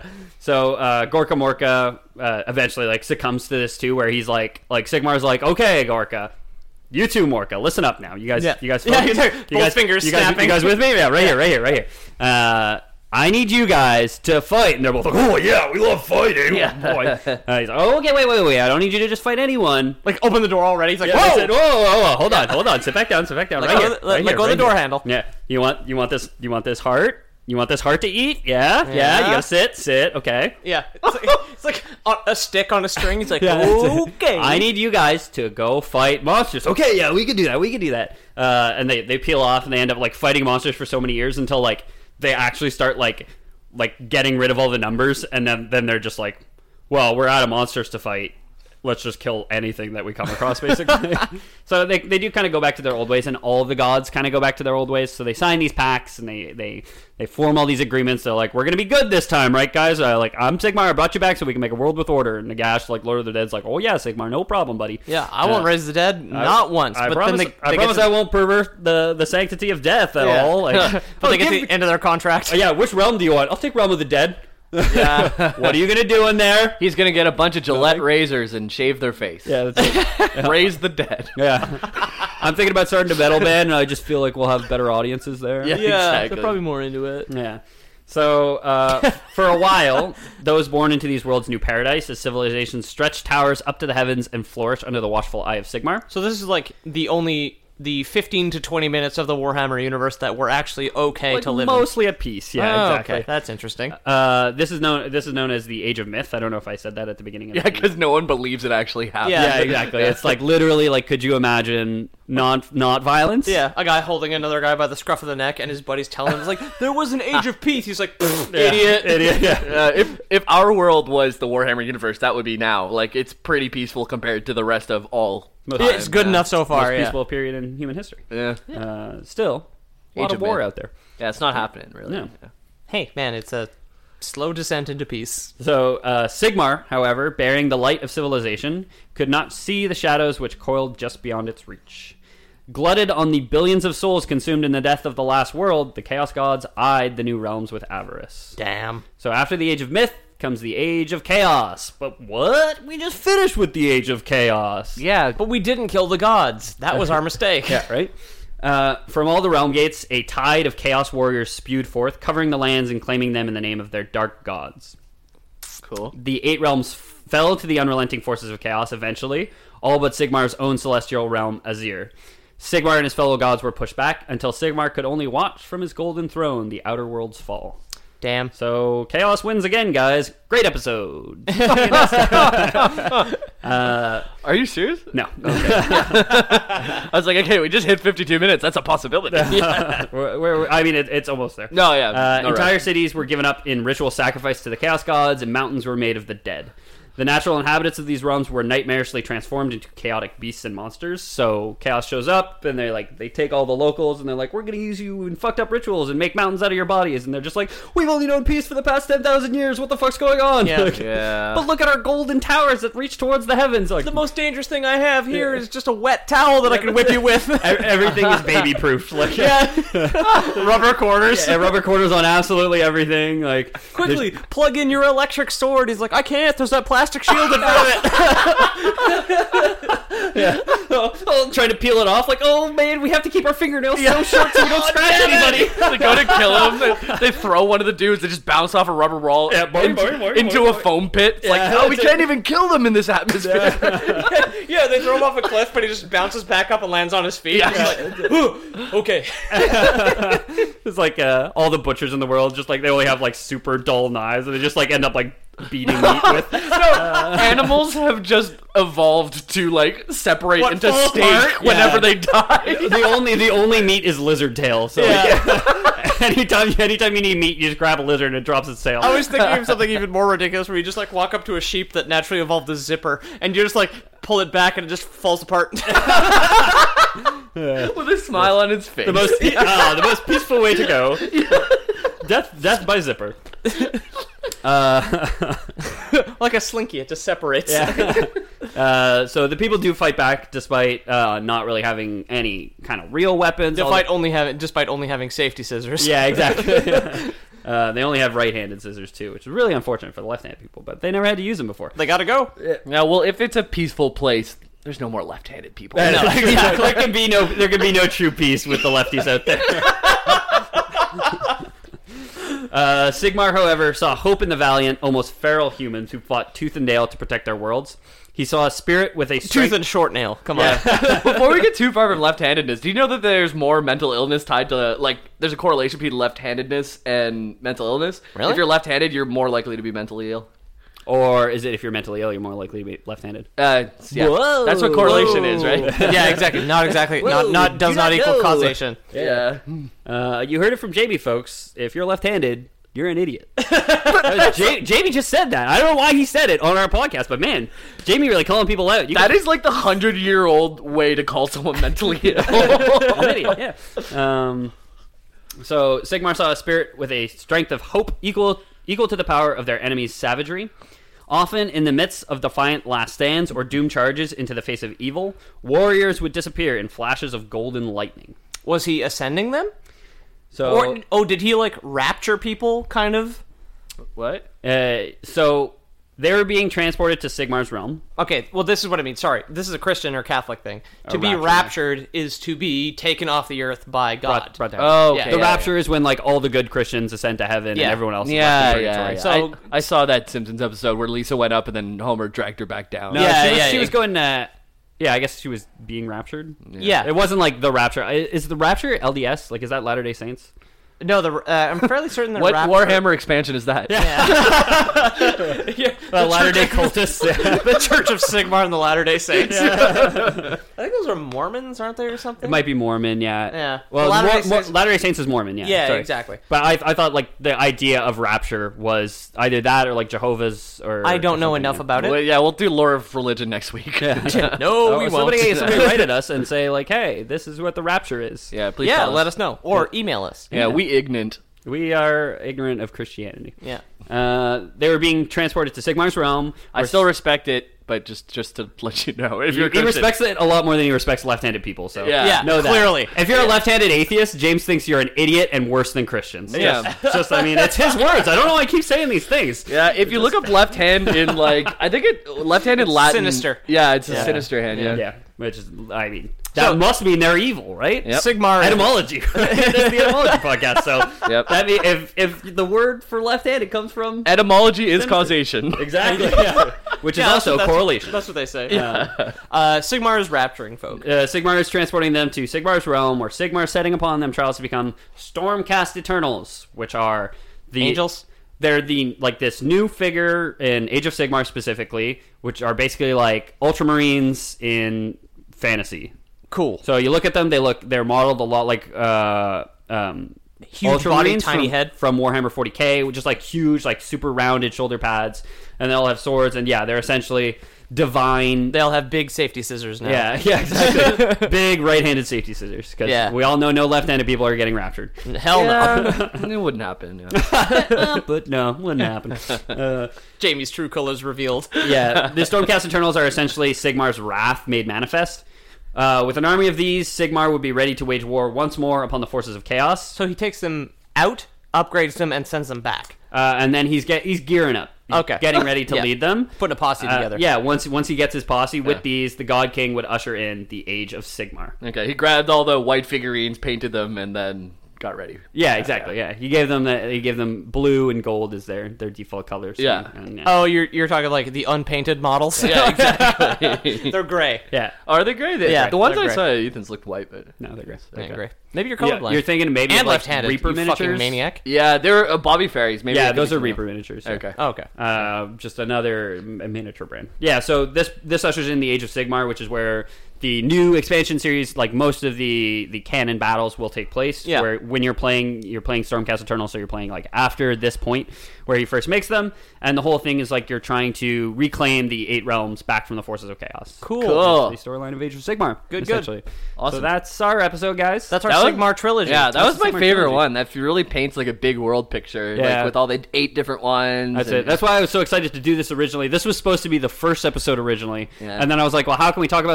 So uh, Gorka Morka uh, eventually like succumbs to this too, where he's like, like Sigmar's like, okay, Gorka, you too, Morka, listen up now. You guys, Yeah. you guys, Yeah, focus? he's like, you both guys, fingers you guys, snapping. you guys with me? Yeah, right here, right here, right here. Uh, I need you guys to fight, and they're both like, oh yeah, we love fighting. Yeah. Oh, boy. Uh, he's like, oh, okay, wait, wait, wait, I don't need you to just fight anyone. Like, open the door already. He's like, Yeah, whoa! they said, whoa, whoa, whoa, hold on, hold on, sit back down, sit back down, Let right go here, of the- let- right let here, go of the right door here. handle. Yeah, you want, you want this, you want this heart? You want this heart to eat? Yeah, yeah. Yeah. You gotta sit, sit. Okay. Yeah. It's like, it's like a, a stick on a string. He's like, Yeah, that's it. okay. I need you guys to go fight monsters. Okay, yeah, we can do that. We can do that. Uh, and they, they peel off and they end up like fighting monsters for so many years until like they actually start like like getting rid of all the numbers, and then then they're just like, well, we're out of monsters to fight. Let's just kill anything that we come across, basically. So they they do kind of go back to their old ways, and all of the gods kind of go back to their old ways. So they sign these pacts, and they they, they form all these agreements. They're like, we're gonna be good this time, right, guys? Uh, like, I'm Sigmar. I brought you back so we can make a world with order. And Nagash, like Lord of the Dead's, like, oh yeah, Sigmar, no problem, buddy. Yeah, I won't Uh, raise the dead, not once. I but promise, then they, I they promise get to, I won't pervert the, the sanctity of death at Yeah. all. Like, but they get give- to the end of their contract. oh, yeah, which realm do you want? I'll take Realm of the Dead. Yeah. What are you gonna do in there? He's gonna get a bunch of Gillette razors and shave their face. Yeah, that's it. Raise the dead. Yeah. I'm thinking about starting a metal band, and I just feel like we'll have better audiences there. Yeah. yeah, Exactly. they're probably more into it. Yeah. So, uh, for a while, those born into these worlds knew paradise as civilizations stretched towers up to the heavens and flourished under the watchful eye of Sigmar. So this is like the only the fifteen to twenty minutes of the Warhammer universe that were actually okay Like, to live mostly at peace. Yeah, in. Oh, exactly. Okay, that's interesting. Uh, this is known. This is known as the Age of Myth. I don't know if I said that at the beginning of Yeah, the because no one believes it actually happened. Yeah. Yeah, exactly. It's like literally like, could you imagine not not violence? Yeah, a guy holding another guy by the scruff of the neck, and his buddies telling him, "It's like there was an age of peace." He's like, "Idiot, idiot. Yeah. Uh, if if our world was the Warhammer universe, that would be now. Like, it's pretty peaceful compared to the rest of all. Most, It's good Yeah. enough so far." most Yeah. peaceful period in human history. Yeah, Uh, still, a lot Age of of war Myth. out there. yeah, it's not happening really. No. Yeah. Hey, man, it's a slow descent into peace. So uh, Sigmar, however, bearing the light of civilization, could not see the shadows which coiled just beyond its reach. Glutted on the billions of souls consumed in the death of the last world, the Chaos Gods eyed the new realms with avarice. Damn. So after the Age of Myth comes the Age of Chaos. But what? We just finished with the Age of Chaos. Yeah, But we didn't kill the gods. That was our mistake. Yeah, right? Uh, from all the realm gates, a tide of chaos warriors spewed forth, covering the lands and claiming them in the name of their dark gods. cool. The eight realms fell to the unrelenting forces of chaos eventually, all but Sigmar's own celestial realm, Azir. Sigmar and his fellow gods were pushed back until Sigmar could only watch from his golden throne the outer world's fall. Damn. So Chaos wins again, guys. Great episode. Are you serious? No. I was like, okay, we just hit fifty-two minutes. That's a possibility. We're- we're- I mean, it, it's almost there. No, yeah, Uh, no entire rush. cities were given up in ritual sacrifice to the Chaos Gods, and mountains were made of the dead. The natural inhabitants of these realms were nightmarishly transformed into chaotic beasts and monsters. So Chaos shows up, and they like they take all the locals, and they're like, "We're gonna use you in fucked up rituals and make mountains out of your bodies." And they're just like, "We've only known peace for the past ten thousand years. What the fuck's going on?" Yeah. Like, Yeah. But look at our golden towers that reach towards the heavens. Like The most dangerous thing I have here is just a wet towel that I can whip you with. e- everything is baby proof. Like yeah. Rubber quarters. yeah, rubber quarters on absolutely everything. Like Quickly, plug in your electric sword. He's like, I can't. There's that plastic shield in front of it. Yeah. Oh, oh, trying to peel it off, like, oh man, we have to keep our fingernails so short so we don't scratch anybody. They go to kill him. They, they throw one of the dudes. They just bounce off a rubber wall Yeah, boing, into, boing, boing, into boing, a boing. foam pit. It's like, Yeah, no, we that's can't it. even kill them in this atmosphere. Yeah, they throw him off a cliff, but he just bounces back up and lands on his feet. Yeah. He's like, "Ooh, okay. It's like uh, all the butchers in the world, just like they only have like super dull knives, and they just like end up like beating meat with. No, animals have just evolved to like separate What, into fall steak apart? whenever Yeah. they die. the only the only meat is lizard tail. So like, anytime anytime you need meat, you just grab a lizard and it drops its tail. I was thinking of something even more ridiculous where you just like walk up to a sheep that naturally evolved a zipper and you just like pull it back and it just falls apart. With a smile on its face. the most pe- ah, the most peaceful way to go. Death death by zipper. Like a slinky, it just separates. Uh, so the people do fight back despite uh, not really having any kind of real weapons. All Despite only having, despite only having safety scissors. Yeah, exactly. Uh, they only have right-handed scissors too, which is really unfortunate for the left-handed people, but they never had to use them before. They gotta go. Yeah, well, if it's a peaceful place, there's no more left-handed people. No, yeah, there can be no there can be no true peace with the lefties out there. uh, Sigmar, however, saw hope in the valiant, almost feral humans who fought tooth and nail to protect their worlds. He saw a spirit with a strength... Tooth and short nail. Come on. Before we get too far from left-handedness, do you know that there's more mental illness tied to, like, there's a correlation between left-handedness and mental illness? Really? If you're left-handed, you're more likely to be mentally ill. Or is it if you're mentally ill, you're more likely to be left-handed? Uh, yeah. Whoa. That's what correlation is, right? Yeah, exactly. Not exactly. Not not does do not not equal know. causation. Yeah. Uh, you heard it from Jamie, folks. If you're left-handed, you're an idiot. Uh, Ja- Jamie just said that. I don't know why he said it on our podcast, but man, Jamie really calling people out. You That is like the hundred-year-old way to call someone mentally ill. an idiot, yeah. Um, so Sigmar saw a spirit with a strength of hope equal equal to the power of their enemy's savagery. Often, in the midst of defiant last stands or doomed charges into the face of evil, warriors would disappear in flashes of golden lightning. Was he ascending them? So, Or oh, did he like rapture people? Kind of. What? uh, so they were being transported to Sigmar's realm. Okay, well, this is what I mean. Sorry, this is a Christian or Catholic thing. To be rapture. raptured is to be taken off the earth by God. Brought, brought down. Oh, Yeah. okay. the yeah, rapture is when like all the good Christians ascend to heaven Yeah. and everyone else is Yeah, left in yeah. purgatory. So So- I, I saw that Simpsons episode where Lisa went up and then Homer dragged her back down. No, Yeah, she was, yeah, she yeah. was going to. Yeah, I guess she was being raptured. Yeah. It wasn't like the rapture. I- Is the rapture L D S? Like, is that Latter Day Saints? No, the uh, I'm fairly certain that What rapture. Warhammer expansion is that? Uh, Latter Day cultists. the Church of Sigmar and the Latter Day Saints. I think those are Mormons, aren't they, or something? It might be Mormon, yeah. Yeah. Well, Latter-day Latter-day, Saints- Latter-day Saints is Mormon, yeah. Yeah, sorry. exactly. But I, I thought like the idea of rapture was either that or like Jehovah's or. I don't or know something, enough yeah. about it. Well, yeah, we'll do lore of religion next week. No, Oh, we won't. somebody, somebody write at us and say like, "Hey, this is what the rapture is." Yeah, please. Yeah, tell let us know or email us. Yeah, we ignorant. We are ignorant of Christianity. Yeah. Uh, they were being transported to Sigmar's realm. I where still respect it, but just just to let you know, if He, you're a he Christian- respects it a lot more than he respects left-handed people. So Yeah. Yeah, know that. clearly. If you're a left-handed atheist, James thinks you're an idiot and worse than Christians. Yeah. Just, just I mean, it's his words. I don't know why I keep saying these things. Yeah, if you look up left hand in like, I think it left hand in Latin. Sinister. Yeah, it's a Yeah. sinister hand. Yeah. Yeah, which is, I mean, that So- must mean they're evil, right? Yep. Sigmar. Etymology. That's the etymology podcast. So Yep. that mean, if if the word for left-handed comes from Etymology is causation. exactly, yeah. which Yeah, is that's also what- that's- correlation. That's what they say. Yeah. Uh, Sigmar is rapturing folk. Uh, Sigmar is transporting them to Sigmar's realm, where Sigmar is setting upon them trials to become Stormcast Eternals, which are the Angels? They're the like this new figure in Age of Sigmar specifically, which are basically like Ultramarines in fantasy. Cool. So you look at them; they look they're modeled a lot like uh, um, Huge body, Ultramarines tiny from, head. from Warhammer forty K, which is like huge, like super rounded shoulder pads, and they all have swords. And yeah, they're essentially divine. They'll have big safety scissors now. Yeah, yeah, exactly. Big right-handed safety scissors. Because Yeah. we all know no left-handed people are getting raptured. Hell no. Yeah, it wouldn't happen. Yeah. But no, wouldn't happen. Uh, Jamie's true colors revealed. yeah, the Stormcast Eternals are essentially Sigmar's wrath made manifest. Uh, with an army of these, Sigmar would be ready to wage war once more upon the forces of chaos. So he takes them out, upgrades them, and sends them back. Uh, and then he's get he's gearing up. He's Okay. getting ready to Yeah. lead them. Putting a posse Uh, together. yeah, once once he gets his posse with Yeah. these, the God King would usher in the Age of Sigmar. Okay, he grabbed all the white figurines, painted them, and then got ready. Yeah, exactly. Yeah, he gave them the, he gave them blue and gold as their their default colors. Yeah. And, yeah. Oh, you're you're talking like the unpainted models? Yeah, exactly. They're gray. yeah. Are they gray? They, Yeah, the ones they're I gray. saw at Ethan's looked white, but No, they're great. Yeah, Okay. gray. Maybe you're Yeah, colorblind. you're thinking maybe and of, like, left-handed. Reaper you miniatures. fucking maniac. yeah, they're uh, Bobby Fairies. Maybe Yeah, I those can are see Reaper them. miniatures. yeah. Okay. Oh, okay. Uh, just another m- miniature brand. Yeah, so this this ushers in the Age of Sigmar, which is where the new expansion series, like most of the the canon battles, will take place. Yeah. Where when you're playing, you're playing Stormcast Eternal, so you're playing like after this point where he first makes them, and the whole thing is like you're trying to reclaim the eight realms back from the forces of chaos. Cool. Cool. The storyline of Age of Sigmar. Good, good. essentially. Awesome. So that's our episode, guys. That's our That was- Sigmar trilogy. Yeah, that That's was the my Sigmar favorite trilogy. one. That really paints like a big world picture, Yeah. like with all the eight different ones. That's and- it. That's why I was so excited to do this originally. This was supposed to be the first episode originally, Yeah. and then I was like, "Well, how can we talk about this stuff?" Like,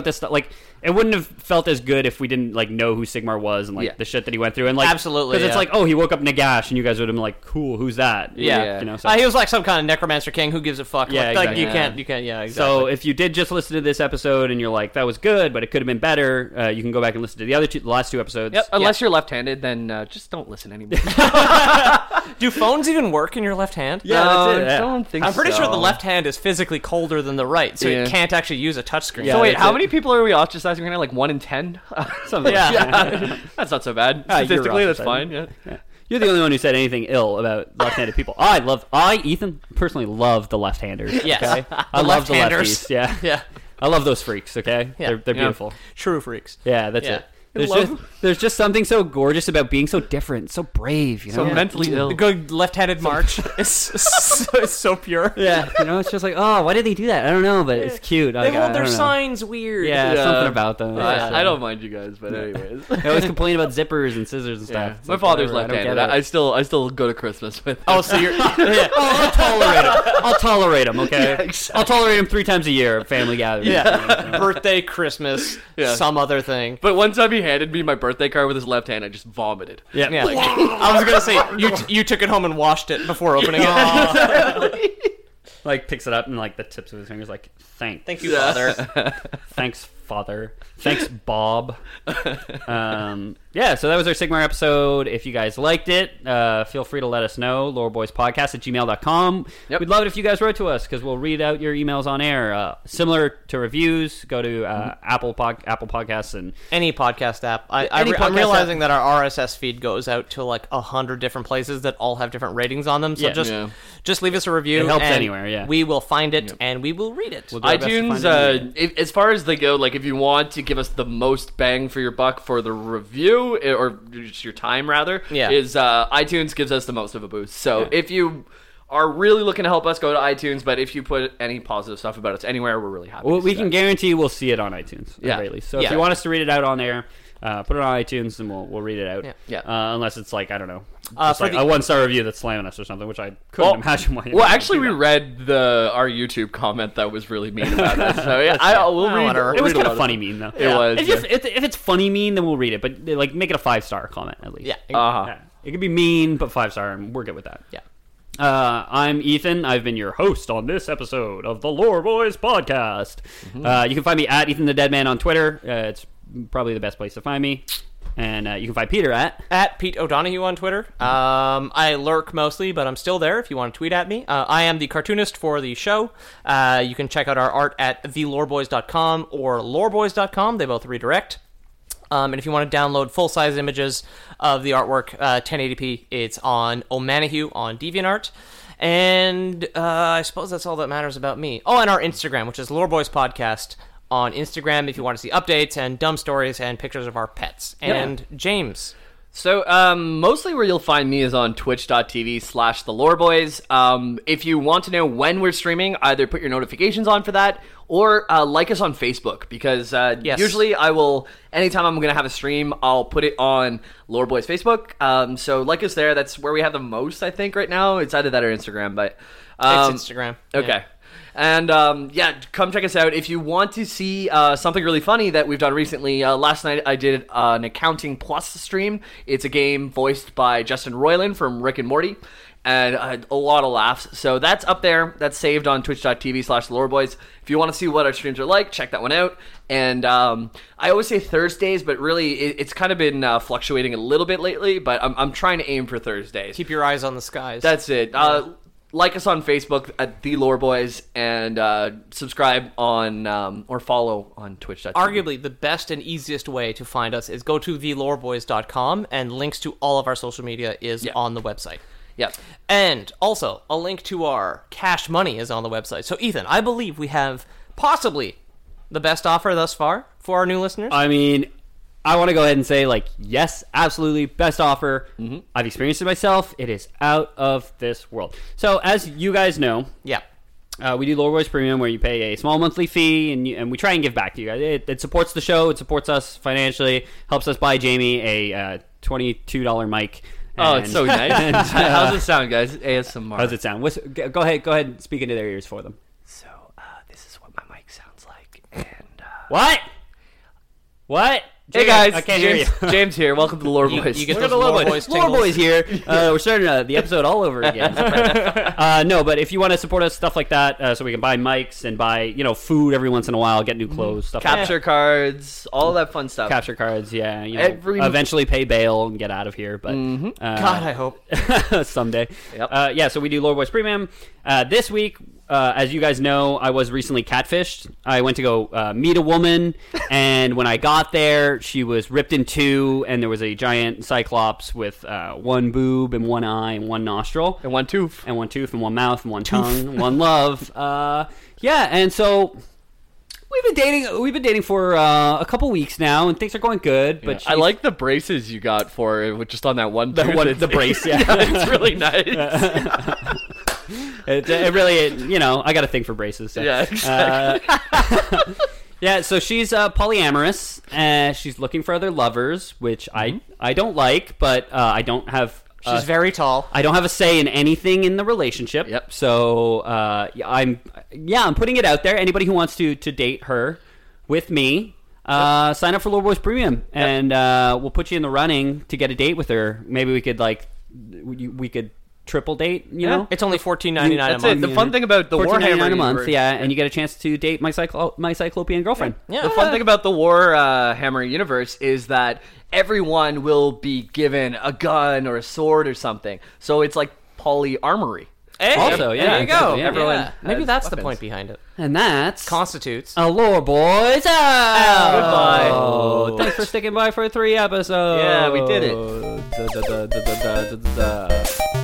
like it wouldn't have felt as good if we didn't like know who Sigmar was and like Yeah. the shit that he went through and like Absolutely, because it's yeah. like oh he woke up Nagash and you guys would have been like cool who's that Yeah, you know so, uh, he was like some kind of necromancer king. Who gives a fuck? Yeah, like, like, exactly. you Yeah. can't, you can't. Yeah, exactly. so if you did just listen to this episode and you're like that was good but it could have been better, uh, you can go back and listen to the other two, the last two episodes. Yep. Unless you're left-handed, then uh, just don't listen anymore. do phones even work in your left hand? Yeah, No, that's it, yeah. I don't think I'm pretty so. sure the left hand is physically colder than the right, so Yeah. it can't actually use a touchscreen. Yeah, So wait, that's how it. many people are we ostracizing right now? Like one in ten? Something. Yeah. Yeah. That's not so bad. Ah, you're Statistically, that's ostracizing. fine. Yeah. Yeah. You're the only one who said anything ill about left-handed people. I love, I Ethan personally love the left-handers. Yes. okay? The I love the left-handers. lefties. Yeah, Yeah. I love those freaks. Okay, Yeah. they're they're Yeah. beautiful. True freaks. Yeah, that's Yeah. it. There's love- just there's just something so gorgeous about being so different, so brave. You know, So mentally ill. The good left-handed march is so, it's so pure. yeah, you know, it's just like, oh, why did they do that? I don't know, but it's cute. They Like, I hold their don't know. signs weird. Yeah, Yeah. something about them. I, Yeah. I don't mind you guys, but anyways. They always complain about zippers and scissors and stuff. Yeah. It's My like, father's whatever, I don't left-handed. get I, it. I still, I still go to Christmas with. Oh, so you're. Yeah. Oh, I'll tolerate him. I'll tolerate him. Okay, Yeah, exactly. I'll tolerate him three times a year at family gatherings. Yeah. Birthday, Christmas, Yeah. some other thing. But one time he handed me my birthday card with his left hand, I just vomited. yeah. Yeah. I was gonna say you t- you took it home and washed it before opening it. Like picks it up and like the tips of his fingers, like thank, Thank you, Father. thanks, Father, thanks, Bob. Um, yeah, so that was our Sigmar episode. If you guys liked it, uh, feel free to let us know. Loreboyspodcast at gmail dot com. Yep. We'd love it if you guys wrote to us because we'll read out your emails on air. Uh, similar to reviews, go to uh, Apple pod- Apple Podcasts and Any podcast app. I, I Any re- I'm podcast realizing app. that our R S S feed goes out to like a hundred different places that all have different ratings on them. So Yeah. just Yeah. just leave us a review. It helps and anywhere, yeah. We will find it and we will read it. We'll do our best to iTunes, find uh, it. if, as far as they go, like if you want to give us the most bang for your buck for the review, eh, or just your time rather, Yeah. is uh, iTunes gives us the most of a boost. So Yeah. if you are really looking to help us, go to iTunes. But if you put any positive stuff about us anywhere, we're really happy. Well, to we see can that. guarantee we'll see it on iTunes. At Yeah. very least. So if Yeah. you want us to read it out on air, uh, put it on iTunes and we'll we'll read it out. Yeah. Yeah. Uh, unless it's like I don't know, Uh, just for like the- a one star review that's slamming us or something, which I couldn't Well, imagine why. you well, would actually, do we that. read the our YouTube comment that was really mean about us. So yeah, I, we'll Oh, read. whatever. we'll It was read a kind of lot funny mean though. It was, If, yeah. you- if, if it's funny mean, then we'll read it. But like, make it a five star comment at least. Yeah. Uh-huh. Yeah. It could be mean, but five star, and we're good with that. Yeah. Uh, I'm Ethan. I've been your host on this episode of the Lore Boys podcast. Mm-hmm. Uh, you can find me at Ethan the Dead Man on Twitter. Uh, it's probably the best place to find me. And uh, you can find Peter at. At Pete O'Donohue on Twitter. Um, I lurk mostly, but I'm still there if you want to tweet at me. Uh, I am the cartoonist for the show. Uh, you can check out our art at the lore boys dot com or loreboys dot com. They both redirect. Um, and if you want to download full-size images of the artwork, uh, ten eighty p, it's on Omanahue on DeviantArt. And uh, I suppose that's all that matters about me. Oh, and our Instagram, which is Loreboys Podcast on Instagram if you want to see updates and dumb stories and pictures of our pets. And James. So, um, mostly where you'll find me is on twitch.tv slash the lore boys. Um, if you want to know when we're streaming, either put your notifications on for that or uh, like us on Facebook because uh, Yes. usually I will, anytime I'm going to have a stream, I'll put it on Lore Boys Facebook. Um, so like us there. That's where we have the most, I think, right now. It's either that or Instagram, but um, It's Instagram. Okay. Yeah. And, um, yeah, come check us out. If you want to see uh, something really funny that we've done recently, uh, last night I did uh, an Accounting Plus stream. It's a game voiced by Justin Roiland from Rick and Morty. And uh, a lot of laughs. So that's up there. That's saved on twitch.tv slash loreboys. If you want to see what our streams are like, check that one out. And um, I always say Thursdays, but really it, it's kind of been uh, fluctuating a little bit lately. But I'm, I'm trying to aim for Thursdays. Keep your eyes on the skies. That's it. Uh, like us on Facebook at The Lore Boys and uh, subscribe on um, or follow on Twitch. Arguably, the best and easiest way to find us is go to the lore boys dot com, and links to all of our social media is Yeah. on the website. Yeah. And also, a link to our Cash Money is on the website. So, Ethan, I believe we have possibly the best offer thus far for our new listeners. I mean, I want to go ahead and say, like, yes, absolutely, best offer. Mm-hmm. I've experienced it myself. It is out of this world. So, as you guys know, yeah. Uh, we do Lore Boys Premium, where you pay a small monthly fee, and you, and we try and give back to you guys. It, it supports the show, it supports us financially, helps us buy Jamie a uh, twenty-two dollars mic. Oh, and- it's so nice. and, uh, How's it sound, guys? A S M R. How's it sound? What's, go go ahead, go ahead, and speak into their ears for them. So, uh, this is what my mic sounds like. And uh, What? What? Hey James, guys, I can't James, hear you. James here. Welcome to the Lore You- Boys. you get Look at those the Lore Lore Boys. Boys Lore tingles. Boys here. Uh, we're starting uh, the episode all over again. uh, no, but if you want to support us, stuff like that, uh, so we can buy mics and buy, you know, food every once in a while, get new clothes, stuff like capture cards, all that fun stuff. that. Capture cards, yeah. You know, Every- eventually pay bail and get out of here, but uh, God, I hope. someday. Yep. Uh, yeah, so we do Lore Boys Premium. Uh, this week, uh, as you guys know, I was recently catfished. I went to go uh, meet a woman, and when I got there, she was ripped in two, and there was a giant cyclops with uh, one boob and one eye and one nostril. And one tooth. And one tooth and one mouth and one tongue and one love. Uh, yeah, and so we've been dating. We've been dating for uh, a couple weeks now, and things are going good. But I she's- like the braces you got for it, with just on that one the, tooth. one, It's- the brace. Yeah, it's really nice. it, it really, it, you know, I got a thing for braces. So. Yeah, exactly. Uh, yeah, so she's uh, polyamorous. Uh, she's looking for other lovers, which I I don't like, but uh, I don't have. Uh, She's very tall. I don't have a say in anything in the relationship. Yep. So uh, yeah, I'm yeah I'm putting it out there. Anybody who wants to to date her with me, uh, sign up for Lore Boys Premium, and uh, we'll put you in the running to get a date with her. Maybe we could like we, we could triple date. You know, It's only fourteen ninety nine a That's it. month. The fun thing about the fourteen ninety nine Warhammer a month, universe- yeah, and you get a chance to date my cyclo- my Cyclopean girlfriend. Yeah. The fun thing about the War uh, Hammer universe is that everyone will be given a gun or a sword or something. So it's like poly armory. Hey, Also, yeah, there you go. exactly, yeah. Everyone, Yeah. maybe has that's the weapons. point behind it. And that's Constitutes. a Lore Boys out. Goodbye. Oh, thanks for sticking by for three episodes. Yeah, we did it. Da, da, da, da, da, da, da.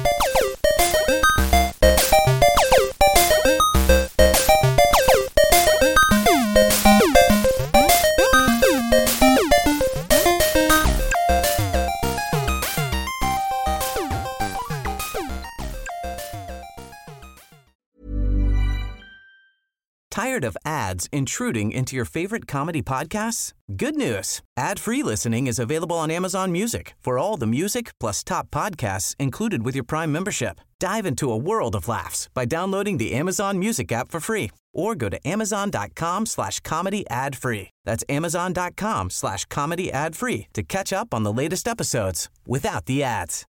Tired of ads intruding into your favorite comedy podcasts? Good news. Ad-free listening is available on Amazon Music for all the music plus top podcasts included with your Prime membership. Dive into a world of laughs by downloading the Amazon Music app for free or go to amazon.com slash comedy ad free. That's amazon.com slash comedy ad free to catch up on the latest episodes without the ads.